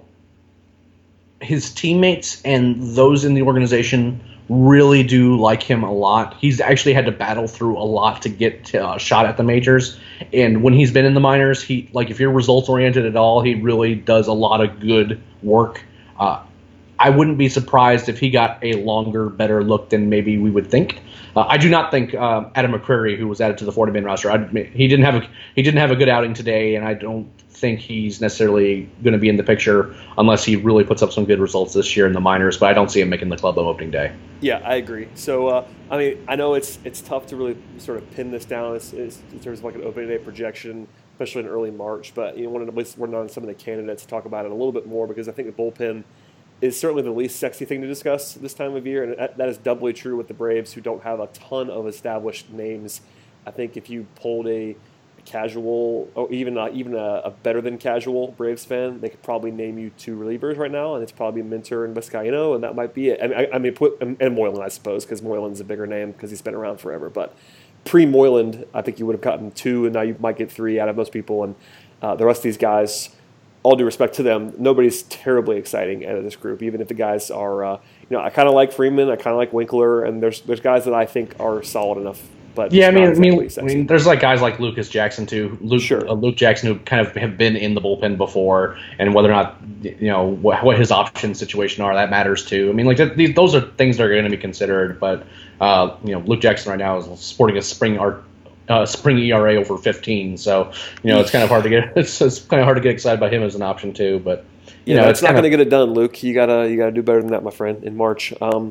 his teammates and those in the organization really do like him a lot. He's actually had to battle through a lot to get a uh, shot at the majors. And when he's been in the minors, he like if you're results oriented at all, he really does a lot of good work. Uh, I wouldn't be surprised if he got a longer, better look than maybe we would think. Uh, I do not think uh, Adam McCreary, who was added to the forty-man roster, I, he didn't have a he didn't have a good outing today, and I don't think he's necessarily going to be in the picture unless he really puts up some good results this year in the minors. But I don't see him making the club on opening day. Yeah, I agree. So uh, I mean, I know it's it's tough to really sort of pin this down as, as, in terms of like an opening day projection, especially in early March. But you know, wanted to at least work on some of the candidates to talk about it a little bit more because I think the bullpen is certainly the least sexy thing to discuss this time of year, and that, that is doubly true with the Braves, who don't have a ton of established names. I think if you polled a, a casual, or even a, even a, a better than casual Braves fan, they could probably name you two relievers right now, and it's probably Minter and Vizcaino, and that might be it. I mean, I, I mean put, and, and Moylan, I suppose, because Moylan's a bigger name because he's been around forever. But pre-Moylan, I think you would have gotten two, and now you might get three out of most people, and uh, the rest of these guys, all due respect to them, nobody's terribly exciting out of this group, even if the guys are, uh, you know, I kind of like Freeman, I kind of like Winkler, and there's there's guys that I think are solid enough. But yeah, I mean, exactly I mean, I mean, there's like guys like Lucas Jackson too. Luke, sure. uh, Luke Jackson, who kind of have been in the bullpen before, and whether or not you know what, what his option situation are, that matters too. I mean, like th- these, those are things that are going to be considered. But uh, you know, Luke Jackson right now is sporting a spring art. Uh, spring E R A over fifteen, so you know it's kind of hard to get. It's, it's kind of hard to get excited by him as an option too. But you yeah, know, it's, it's not going to get it done, Luke. You gotta you gotta do better than that, my friend. In March, um,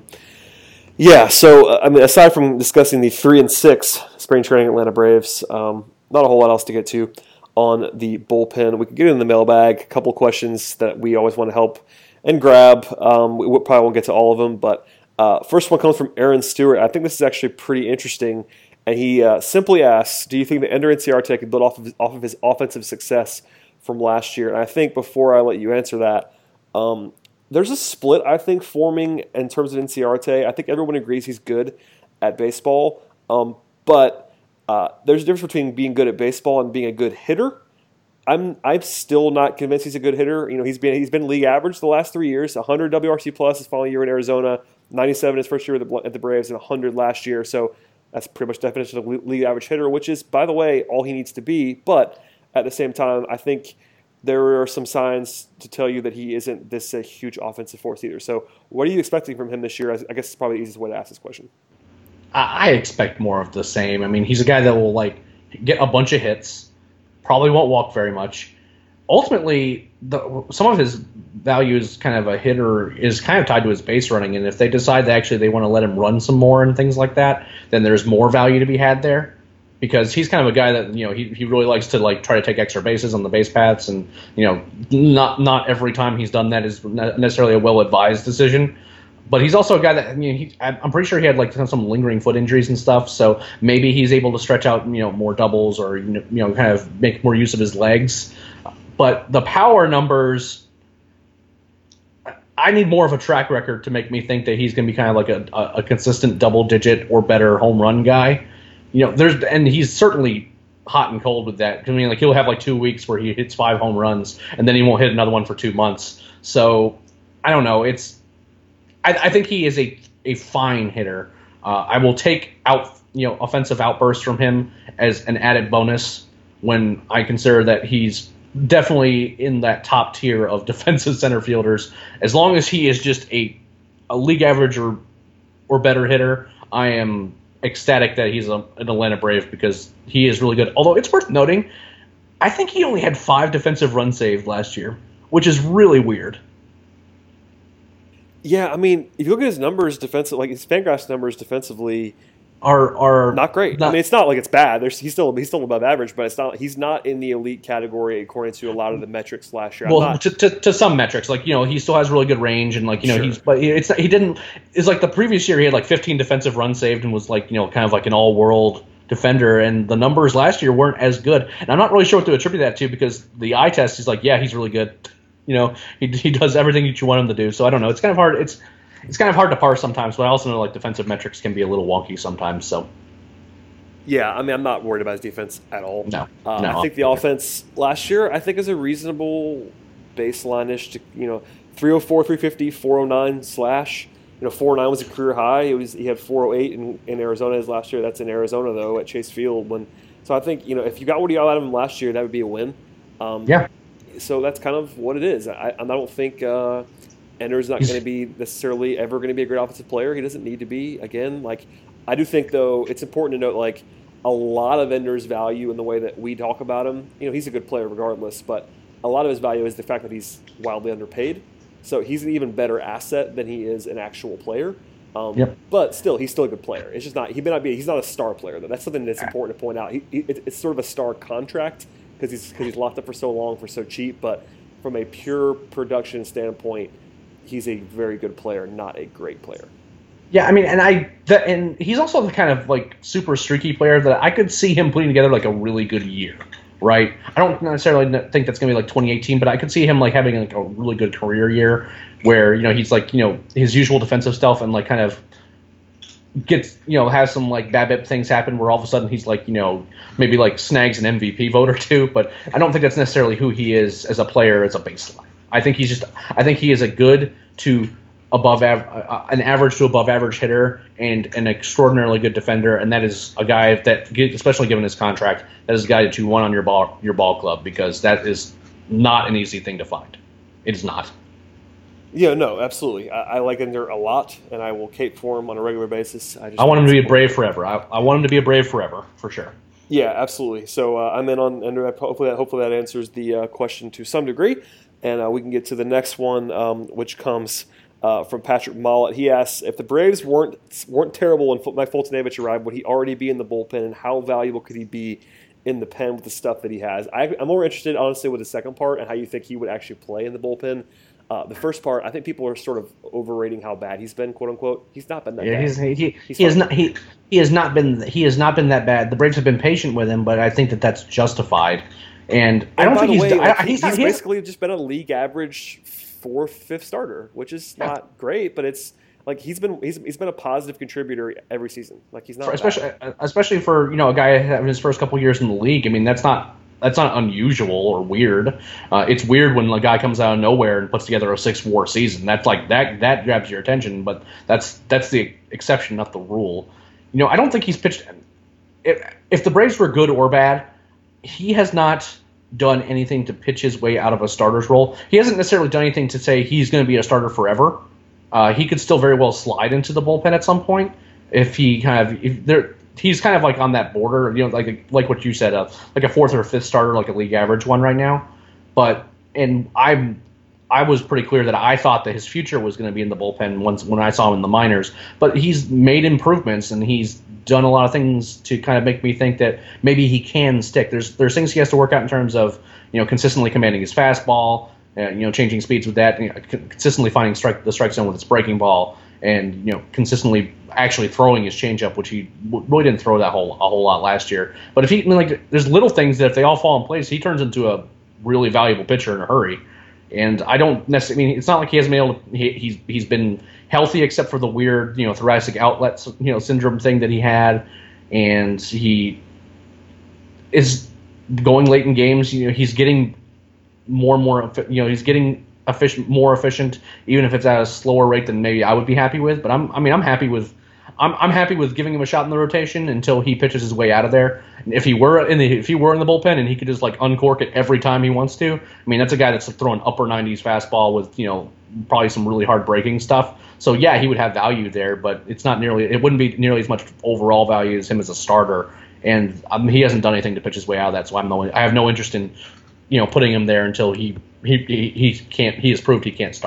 yeah. So uh, I mean, aside from discussing the three and six spring training Atlanta Braves, um, not a whole lot else to get to on the bullpen. We could get in the mailbag. A couple questions that we always want to help and grab. Um, we probably won't get to all of them, but uh, first one comes from Aaron Stewart. I think this is actually pretty interesting. And he uh, simply asks, do you think that Ender Inciarte could build off of, his, off of his offensive success from last year? And I think before I let you answer that, um, there's a split, I think, forming in terms of Inciarte. I think everyone agrees he's good at baseball. Um, but uh, there's a difference between being good at baseball and being a good hitter. I'm I'm still not convinced he's a good hitter. You know, he's been he's been league average the last three years. one hundred W R C plus his final year in Arizona, ninety-seven his first year at the, at the Braves, and one hundred last year. So that's pretty much the definition of league average hitter, which is, by the way, all he needs to be. But at the same time, I think there are some signs to tell you that he isn't this a huge offensive force either. So what are you expecting from him this year? I guess it's probably the easiest way to ask this question. I expect more of the same. I mean, he's a guy that will like get a bunch of hits, probably won't walk very much. Ultimately, the, some of his value as kind of a hitter is kind of tied to his base running, and if they decide that actually they want to let him run some more and things like that, then there's more value to be had there. Because he's kind of a guy that you know he, he really likes to like try to take extra bases on the base paths, and you know not not every time he's done that is necessarily a well advised decision. But he's also a guy that, you know, he, I'm pretty sure he had like some lingering foot injuries and stuff, so maybe he's able to stretch out, you know, more doubles or, you know, kind of make more use of his legs. But the power numbers, I need more of a track record to make me think that he's going to be kind of like a, a, a consistent double-digit or better home run guy. You know, there's and he's certainly hot and cold with that. I mean, like he'll have like two weeks where he hits five home runs, and then he won't hit another one for two months. So I don't know. It's I, I think he is a, a fine hitter. Uh, I will take out you know offensive outbursts from him as an added bonus when I consider that he's definitely in that top tier of defensive center fielders. As long as he is just a a league average or or better hitter, I am ecstatic that he's a, an Atlanta Brave because he is really good. Although it's worth noting, I think he only had five defensive runs saved last year, which is really weird. Yeah, I mean, if you look at his numbers defensive, like his Fangraphs numbers defensively, are are not great. Not, I mean, it's not like it's bad. There's, he's still he's still above average, but it's not. He's not in the elite category according to a lot of the metrics last year. Well, not, to, to to some metrics, like you know, he still has really good range, and like you know, sure. he's but it's he didn't. It's like the previous year he had like fifteen defensive runs saved and was like you know kind of like an all world defender, and the numbers last year weren't as good. And I'm not really sure what to attribute that to because the eye test is like, yeah, he's really good. You know, he he does everything that you want him to do. So I don't know. It's kind of hard. It's it's kind of hard to parse sometimes, but I also know like defensive metrics can be a little wonky sometimes. So. Yeah, I mean, I'm not worried about his defense at all. No, uh, no I think the offense last year, I think, is a reasonable baseline-ish to, you know, three oh four, three fifty, four oh nine slash. You know, four oh nine was a career high. It was He had four oh eight in, in Arizona his last year. That's in Arizona, though, at Chase Field. When So I think, you know, if you got what you got out of him last year, that would be a win. Um, yeah. So that's kind of what it is. I, I don't think uh, Ender's not going to be necessarily ever going to be a great offensive player. He doesn't need to be. Again, like, I do think, though, it's important to note, like, a lot of Ender's value in the way that we talk about him, you know, he's a good player regardless, but a lot of his value is the fact that he's wildly underpaid. So he's an even better asset than he is an actual player. Um, yep. But still, he's still a good player. It's just not, he may not be, he's not a star player, though. That's something that's important to point out. He, he, it's sort of a star contract because he's, cause he's locked up for so long for so cheap, but from a pure production standpoint, he's a very good player, not a great player. Yeah, I mean, and I that, and he's also the kind of like super streaky player that I could see him putting together like a really good year, right? I don't necessarily think that's gonna be like twenty eighteen, but I could see him like having like a really good career year where you know he's like you know his usual defensive stuff and like kind of gets you know has some like BABIP things happen where all of a sudden he's like you know maybe like snags an M V P vote or two, but I don't think that's necessarily who he is as a player as a baseline. I think he's just I think he is a good to above av- uh, an average to above average hitter and an extraordinarily good defender, and that is a guy that, especially given his contract, that is a guy that you want on your ball your ball club because that is not an easy thing to find. It is not. Yeah, no, absolutely. I, I like Ender a lot, and I will cape for him on a regular basis. I, just I want him to be a Brave forever. I, I want him to be a Brave forever, for sure. Yeah, absolutely. So uh, I'm in on Ender. Hopefully that, hopefully that answers the uh, question to some degree, and uh, we can get to the next one, um, which comes Uh, from Patrick Mollett. He asks, if the Braves weren't weren't terrible when Mike Foltynewicz arrived, would he already be in the bullpen, and how valuable could he be in the pen with the stuff that he has? I, I'm more interested, honestly, with the second part and how you think he would actually play in the bullpen. Uh, the first part, I think people are sort of overrating how bad he's been, quote unquote. He's not been that yeah, bad. He's, he he's he has not he he has not been he has not been that bad. The Braves have been patient with him, but I think that that's justified. And, and I don't think he's way, like, I, he's, he's, not, he's he basically just been a league average fourth, fifth starter, which is yeah. not great, but it's like he's been he's, he's been a positive contributor every season. Like he's not for, especially bad. especially for you know a guy having his first couple years in the league. I mean that's not that's not unusual or weird. Uh, it's weird when a guy comes out of nowhere and puts together a six WAR season. That's like that that grabs your attention, but that's that's the exception, not the rule. You know I don't think he's pitched. If if the Braves were good or bad, he has not done anything to pitch his way out of a starter's role. He hasn't necessarily done anything to say he's going to be a starter forever. Uh, he could still very well slide into the bullpen at some point if he kind of if there. He's kind of like on that border, you know, like like what you said, uh, like a fourth or fifth starter, like a league average one right now. But and I'm I was pretty clear that I thought that his future was going to be in the bullpen once when I saw him in the minors. But he's made improvements and he's done a lot of things to kind of make me think that maybe he can stick. There's there's things he has to work out in terms of you know consistently commanding his fastball, uh, you know changing speeds with that, you know, consistently finding strike the strike zone with his breaking ball, and you know consistently actually throwing his changeup, which he really didn't throw that whole a whole lot last year. But if he I mean, like there's little things that if they all fall in place, he turns into a really valuable pitcher in a hurry. And I don't necessarily I mean it's not like he hasn't been able to he, he's he's been healthy except for the weird you know thoracic outlet you know syndrome thing that he had, and he is going late in games. You know he's getting more and more you know he's getting efficient more efficient even if it's at a slower rate than maybe I would be happy with. But I'm I mean I'm happy with I'm I'm happy with giving him a shot in the rotation until he pitches his way out of there. If he were in the if he were in the bullpen and he could just like uncork it every time he wants to, I mean that's a guy that's throwing upper nineties fastball with you know probably some really hard breaking stuff. So yeah, he would have value there, but it's not nearly it wouldn't be nearly as much overall value as him as a starter. And um, he hasn't done anything to pitch his way out of that, so I'm no I have no interest in you know putting him there until he he he, he can't he has proved he can't start.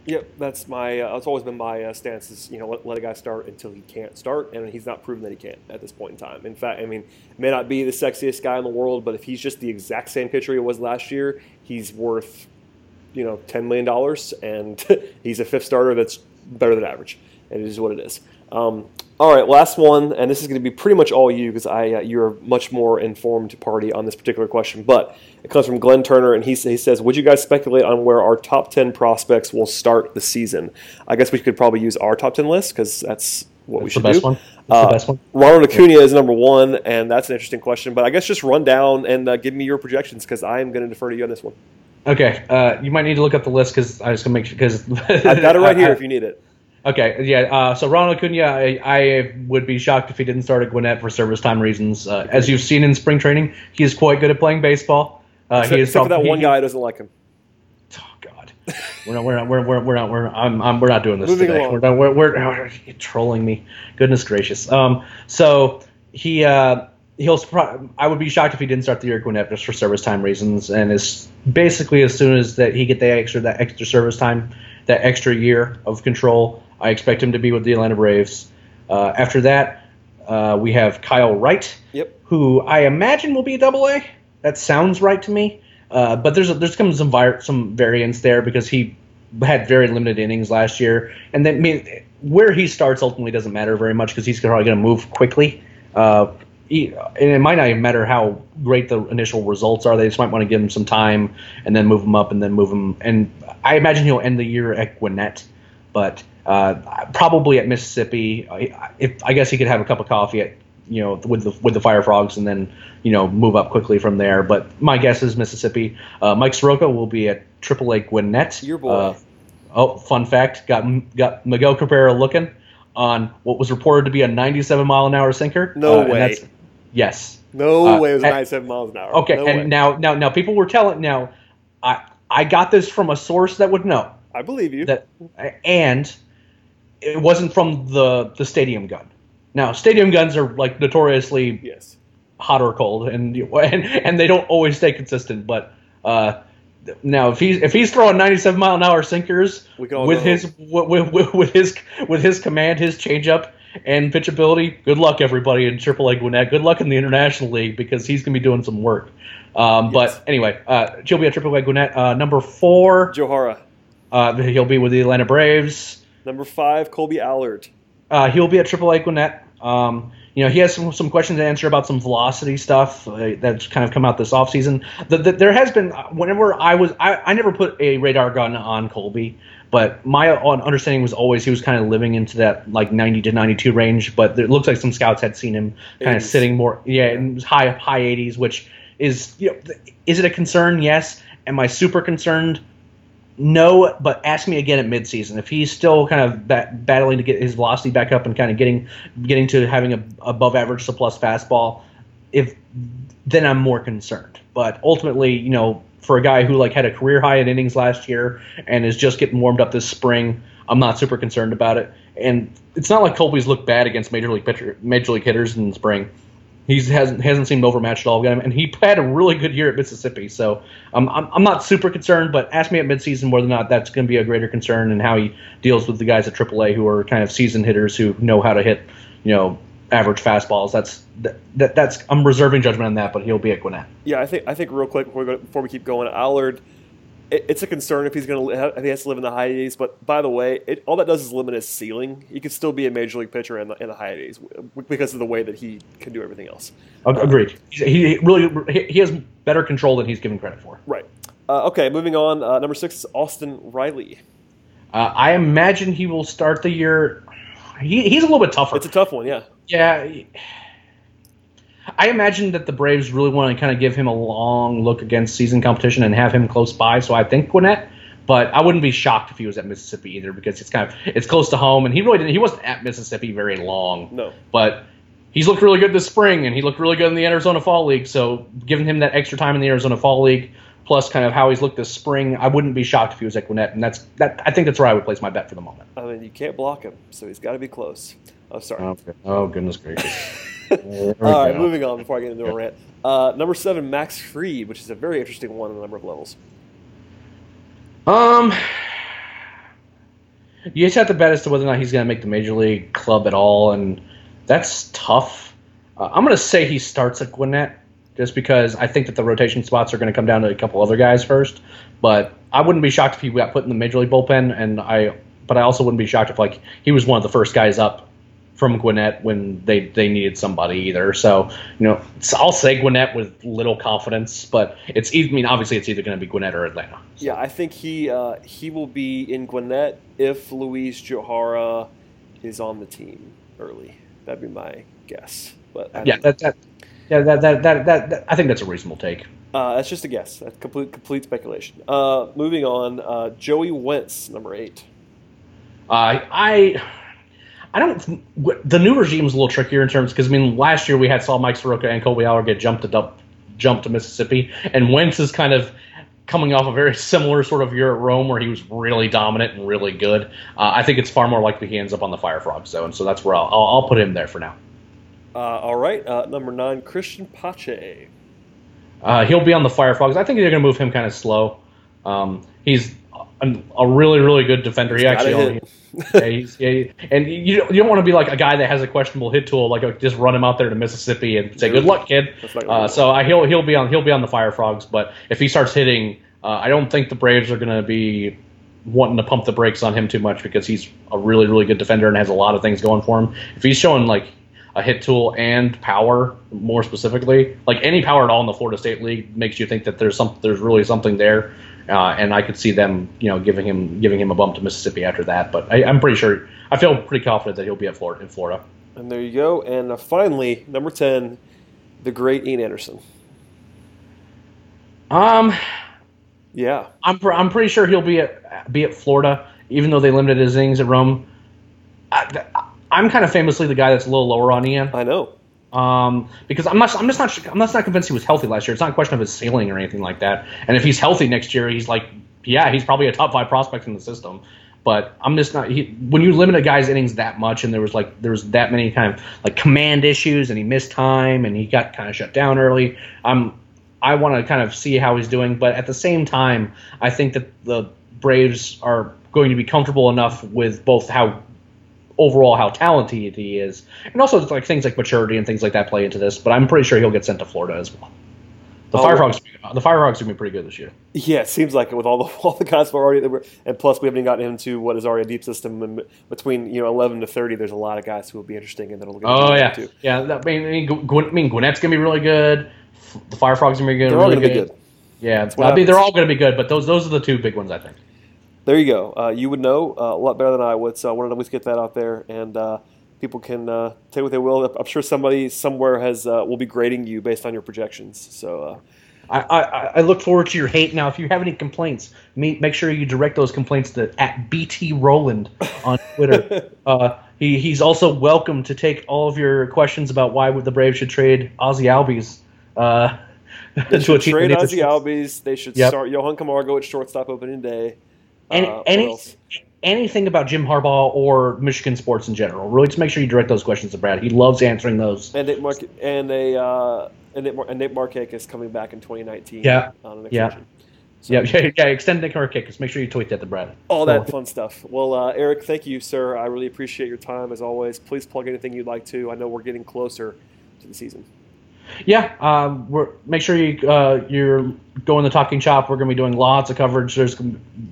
Yep, that's my. Uh, that's always been my uh, stance. Is you know let, let a guy start until he can't start, and he's not proven that he can at this point in time. In fact, I mean, may not be the sexiest guy in the world, but if he's just the exact same pitcher he was last year, he's worth you know ten million dollars, and he's a fifth starter that's better than average. And it is what it is. Um, all right, last one, and this is going to be pretty much all you because I uh, you're a much more informed party on this particular question. But it comes from Glenn Turner, and he, he says, "Would you guys speculate on where our top ten prospects will start the season?" I guess we could probably use our top ten list because that's what that's we should the best do. One. That's uh, the best one. Ronald Acuna is number one, and that's an interesting question. But I guess just run down and uh, give me your projections because I am going to defer to you on this one. Okay, uh, you might need to look up the list because I just gonna make sure because I've got it right here if you need it. Okay, yeah. Uh, so Ronald Acuna, I, I would be shocked if he didn't start at Gwinnett for service time reasons. Uh, as you've seen in spring training, he is quite good at playing baseball. Uh, except he is except for that he, one guy who doesn't like him. Oh God, we're not, we're not, we're, we're, we're not, we're, I'm, I'm, we're not doing this Moving today. along. We're, not, we're, we're, oh, you're trolling me. Goodness gracious. Um, so he, uh, he'll. I would be shocked if he didn't start the year at Gwinnett just for service time reasons. And it's basically as soon as that he get the extra, that extra service time, that extra year of control, I expect him to be with the Atlanta Braves. Uh, after that, uh, we have Kyle Wright, Yep. who I imagine will be a Double A. That sounds right to me. Uh, but there's a, there's come some vi- some variance there because he had very limited innings last year, and then I mean, where he starts ultimately doesn't matter very much because he's probably going to move quickly. Uh, he, and it might not even matter how great the initial results are. They just might want to give him some time and then move him up and then move him. And I imagine he'll end the year at Gwinnett, but uh, probably at Mississippi. I, if, I guess he could have a cup of coffee at you know with the with the Fire Frogs and then you know move up quickly from there. But my guess is Mississippi. Uh, Mike Soroka will be at Triple A Gwinnett. Your boy. Uh, oh, fun fact: got got Miguel Cabrera looking on what was reported to be a ninety-seven mile an hour sinker. No uh, and way. that's, yes. No Uh, way it was and- ninety-seven miles an hour. Okay, No and way. now now now people were telling now, I I got this from a source that would know I believe you. that, and it wasn't from the the stadium gun. Now stadium guns are like notoriously yes. hot or cold, and and and they don't always stay consistent. But uh, now if he's if he's throwing ninety-seven mile an hour sinkers We can all with go his with, with, with his with his command, his changeup and pitchability, good luck everybody in Triple A Gwinnett. Good luck in the International League because he's going to be doing some work. Um, Yes. But anyway, uh, he'll be at Triple A Gwinnett. Uh, number four, Johara. uh, he'll be with the Atlanta Braves. Number five, Colby Allard. Uh, he'll be at Triple A Gwinnett. Um, you know, he has some, some questions to answer about some velocity stuff uh, that's kind of come out this offseason. The, the, there has been, whenever I was, I, I never put a radar gun on Colby, but my understanding was always he was kind of living into that like ninety to ninety-two range. But it looks like some scouts had seen him kind of eighties. sitting more, yeah, in high high eighties, which is, you know, is it a concern? Yes. Am I super concerned? No, but ask me again at midseason. If he's still kind of bat- battling to get his velocity back up and kind of getting getting to having a above average to plus fastball, if then I'm more concerned. But ultimately, you know, for a guy who like had a career high in innings last year and is just getting warmed up this spring, I'm not super concerned about it. And it's not like Colby's looked bad against major league pitcher, major league hitters in the spring. He hasn't hasn't seemed overmatched at all, and he had a really good year at Mississippi. So um, I'm I'm not super concerned, but ask me at midseason whether or not that's going to be a greater concern and how he deals with the guys at Triple A who are kind of seasoned hitters who know how to hit, you know, average fastballs. That's that, that that's I'm reserving judgment on that, but he'll be at Gwinnett. Yeah, I think I think real quick before we, go, before we keep going, Allard. It, it's a concern if he's going to if he has to live in the high eighties. But by the way, it, all that does is limit his ceiling. He could still be a major league pitcher in the, in the high eighties because of the way that he can do everything else. Agreed. He, he really he, he has better control than he's given credit for. Right. Uh, okay, moving on. Uh, number six is Austin Riley. Uh, I imagine he will start the year. He, he's a little bit tougher. It's a tough one, yeah. Yeah. I imagine that the Braves really want to kind of give him a long look against season competition and have him close by. So I think Gwinnett, but I wouldn't be shocked if he was at Mississippi either because it's kind of it's close to home, and he really didn't. He wasn't at Mississippi very long. No. But he's looked really good this spring, and he looked really good in the Arizona Fall League. So giving him that extra time in the Arizona Fall League, plus kind of how he's looked this spring, I wouldn't be shocked if he was at Gwinnett, and that's that. I think that's where I would place my bet for the moment. I mean, you can't block him, so he's got to be close. Oh, sorry. Okay. Oh goodness gracious. All right, moving on before I get into a rant. Uh, number seven, Max Fried, which is a very interesting one on a number of levels. Um, you just have to bet as to whether or not he's going to make the major league club at all, and that's tough. Uh, I'm going to say he starts at Gwinnett just because I think that the rotation spots are going to come down to a couple other guys first. But I wouldn't be shocked if he got put in the major league bullpen, and I. But I also wouldn't be shocked if like he was one of the first guys up from Gwinnett when they, they needed somebody either. So, you know, I'll say Gwinnett with little confidence, but it's I mean, obviously it's either going to be Gwinnett or Atlanta. So. Yeah, I think he uh, he will be in Gwinnett if Luis Johara is on the team early. That'd be my guess. But I yeah, that, that yeah that that, that that that I think that's a reasonable take. Uh, that's just a guess. That's complete complete speculation. Uh, moving on, uh, Joey Wentz, number eight. Uh, I I don't. The new regime's a little trickier in terms because I mean last year we had saw Mike Soroka and Colby Aller get jumped to dump, jumped to Mississippi, and Wentz is kind of coming off a very similar sort of year at Rome where he was really dominant and really good. Uh, I think it's far more likely he ends up on the Fire Frogs though, and so that's where I'll I'll, I'll put him there for now. Uh, all right, uh, number nine, Christian Pache. Uh, he'll be on the Fire Frogs. I think they're going to move him kind of slow. Um, he's a, a really, really good defender. He actually, only, yeah, he's, yeah, and you you don't want to be like a guy that has a questionable hit tool, like just run him out there to Mississippi and say good luck, kid. Uh, so I, he'll he'll be on he'll be on the Fire Frogs. But if he starts hitting, uh, I don't think the Braves are going to be wanting to pump the brakes on him too much because he's a really, really good defender and has a lot of things going for him. If he's showing like a hit tool and power, more specifically, like any power at all in the Florida State League makes you think that there's some, there's really something there, uh, and I could see them, you know, giving him giving him a bump to Mississippi after that. But I, I'm pretty sure, I feel pretty confident that he'll be at Florida in Florida. And there you go. And uh, finally, number ten, the great Ian Anderson. Um, yeah, I'm pr- I'm pretty sure he'll be at be at Florida, even though they limited his innings at Rome. I, I'm kind of famously the guy that's a little lower on Ian. I know. Um, because I'm not, I'm just not, I'm just not convinced he was healthy last year. It's not a question of his ceiling or anything like that. And if he's healthy next year, he's like, yeah, he's probably a top five prospect in the system. But I'm just not. He, when you limit a guy's innings that much, and there was like there was that many kind of like command issues, and he missed time, and he got kind of shut down early. Um, I want to kind of see how he's doing, but at the same time, I think that the Braves are going to be comfortable enough with both how. Overall, how talented he is, and also like things like maturity and things like that play into this. But I'm pretty sure he'll get sent to Florida as well. The oh, Fire Frogs, the Fire Frogs are going to be pretty good this year. Yeah, it seems like it with all the all the guys who are already there, and plus we haven't gotten into what is already a deep system. And between you know eleven to thirty, there's a lot of guys who will be interesting, and that'll. Oh yeah, too. yeah. That, I mean, Gw- I mean, Gwinnett's going to be really good. The Fire Frogs are going to be good. They're really all going to be good. Yeah, I mean, they're all going to be good, but those those are the two big ones, I think. There you go. Uh, you would know uh, a lot better than I would, so I wanted to at least get that out there, and uh, people can uh, take what they will. I'm sure somebody somewhere has uh, will be grading you based on your projections. So uh, I, I, I look forward to your hate. Now, if you have any complaints, make sure you direct those complaints to at B T Rowland on Twitter. uh, he he's also welcome to take all of your questions about why the Braves should trade Ozzy Albies. Uh, they should trade Ozzy Albies. They should yep. start Johan Camargo at shortstop opening day. Any, uh, any, anything about Jim Harbaugh or Michigan sports in general. Really, just make sure you direct those questions to Brad. He loves answering those. And Nate Mar- and a uh, and Nate, Mar- and Nate Markakis coming back in twenty nineteen. Yeah, on an yeah, so, yeah, yeah, yeah. Extend Nate Markakis. Make sure you tweet that to Brad. All that fun stuff. Well, uh, Eric, thank you, sir. I really appreciate your time as always. Please plug anything you'd like to. I know we're getting closer to the season. Yeah, uh, we're make sure you uh, you're going to Talking Chop. We're going to be doing lots of coverage. There's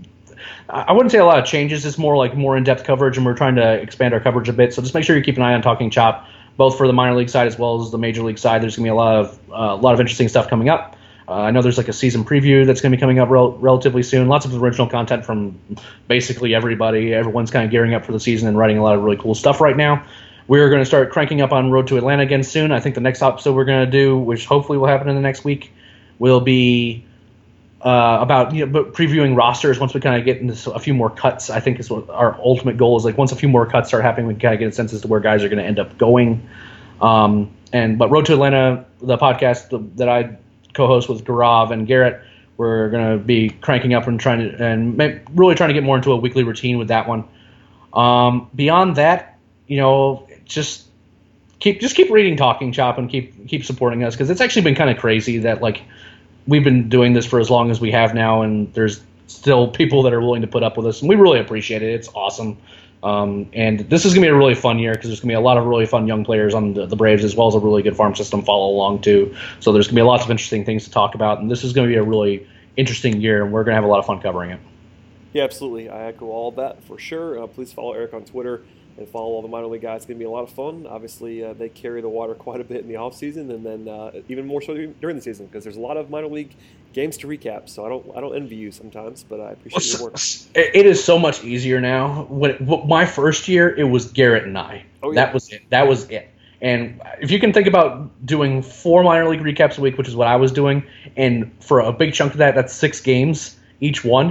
I wouldn't say a lot of changes. It's more like more in-depth coverage, and we're trying to expand our coverage a bit. So just make sure you keep an eye on Talking Chop, both for the minor league side as well as the major league side. There's going to be a lot of uh, a lot of interesting stuff coming up. Uh, I know there's like a season preview that's going to be coming up rel- relatively soon. Lots of original content from basically everybody. Everyone's kind of gearing up for the season and writing a lot of really cool stuff right now. We're going to start cranking up on Road to Atlanta again soon. I think the next episode we're going to do, which hopefully will happen in the next week, will be uh, about you know, but previewing rosters once we kind of get into a few more cuts. I think is what our ultimate goal is. Like once a few more cuts start happening, we can kind of get a sense as to where guys are going to end up going. Um, and but Road to Atlanta, the podcast that I co-host with Gaurav and Garrett, we're going to be cranking up and trying to and really trying to get more into a weekly routine with that one. Um, beyond that, you know. Just keep just keep reading Talking Chop and keep keep supporting us because it's actually been kind of crazy that like we've been doing this for as long as we have now, and there's still people that are willing to put up with us, and we really appreciate it. It's awesome. Um, and this is going to be a really fun year because there's going to be a lot of really fun young players on the, the Braves, as well as a really good farm system follow along too. So there's going to be lots of interesting things to talk about, and this is going to be a really interesting year, and we're going to have a lot of fun covering it. Yeah, absolutely. I echo all of that for sure. Uh, please follow Eric on Twitter and follow all the minor league guys. It's going to be a lot of fun. Obviously, uh, they carry the water quite a bit in the offseason, and then uh, even more so during the season because there's a lot of minor league games to recap. So I don't I don't envy you sometimes, but I appreciate your work. It is so much easier now. When it, my first year, it was Garrett and I. Oh, yeah. That was it. That was it. And if you can think about doing four minor league recaps a week, which is what I was doing, and for a big chunk of that, that's six games each one.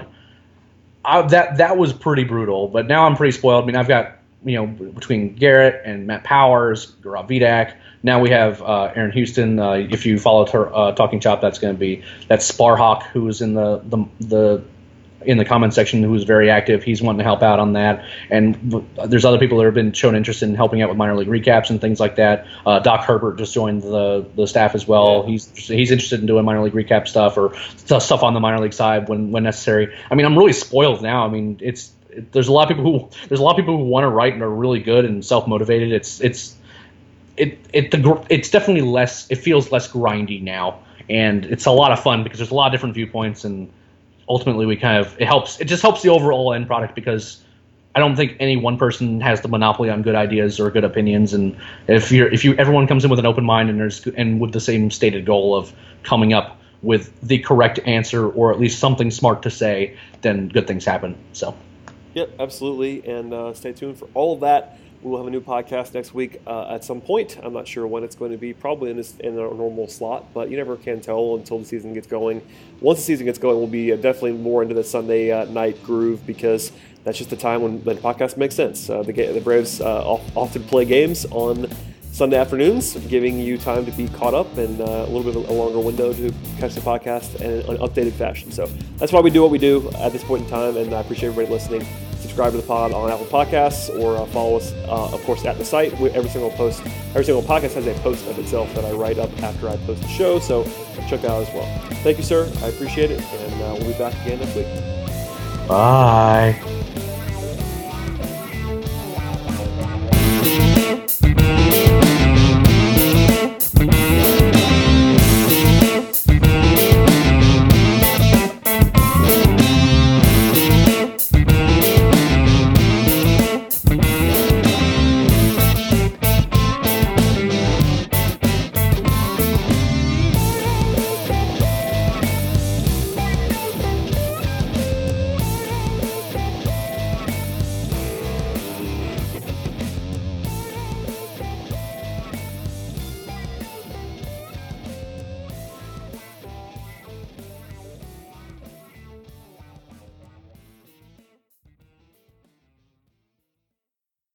I, that that was pretty brutal. But now I'm pretty spoiled. I mean, I've got, you know, between Garrett and Matt Powers, Gaurav Vidak. Now we have uh, Aaron Houston. Uh, if you follow her, uh, Talking Chop, that's going to be that's Sparhawk, who was in the the the in the comment section, who was very active. He's wanting to help out on that. And there's other people that have been shown interest in helping out with minor league recaps and things like that. Uh, Doc Herbert just joined the the staff as well. Yeah. He's he's interested in doing minor league recap stuff or stuff on the minor league side when when necessary. I mean, I'm really spoiled now. I mean, it's it, there's a lot of people who there's a lot of people who want to write and are really good and self motivated. It's it's it it the it's definitely less. It feels less grindy now, and it's a lot of fun because there's a lot of different viewpoints, and ultimately we kind of it helps. It just helps the overall end product because I don't think any one person has the monopoly on good ideas or good opinions. And if you're if you everyone comes in with an open mind and there's and with the same stated goal of coming up with the correct answer or at least something smart to say, then good things happen. So. Yep, absolutely. And uh, stay tuned for all of that. We will have a new podcast next week uh, at some point. I'm not sure when it's going to be, probably in, this, in our normal slot, but you never can tell until the season gets going. Once the season gets going, we'll be uh, definitely more into the Sunday uh, night groove because that's just the time when the podcast makes sense. Uh, the, the Braves uh, often play games on Sunday afternoons, giving you time to be caught up and uh, a little bit of a longer window to catch the podcast in an updated fashion. So that's why we do what we do at this point in time, and I appreciate everybody listening. Subscribe to the pod on Apple Podcasts or uh, follow us, uh, of course, at the site. We, every single post, every single podcast has a post of itself that I write up after I post the show, so check it out as well. Thank you, sir. I appreciate it, and uh, we'll be back again next week. Bye.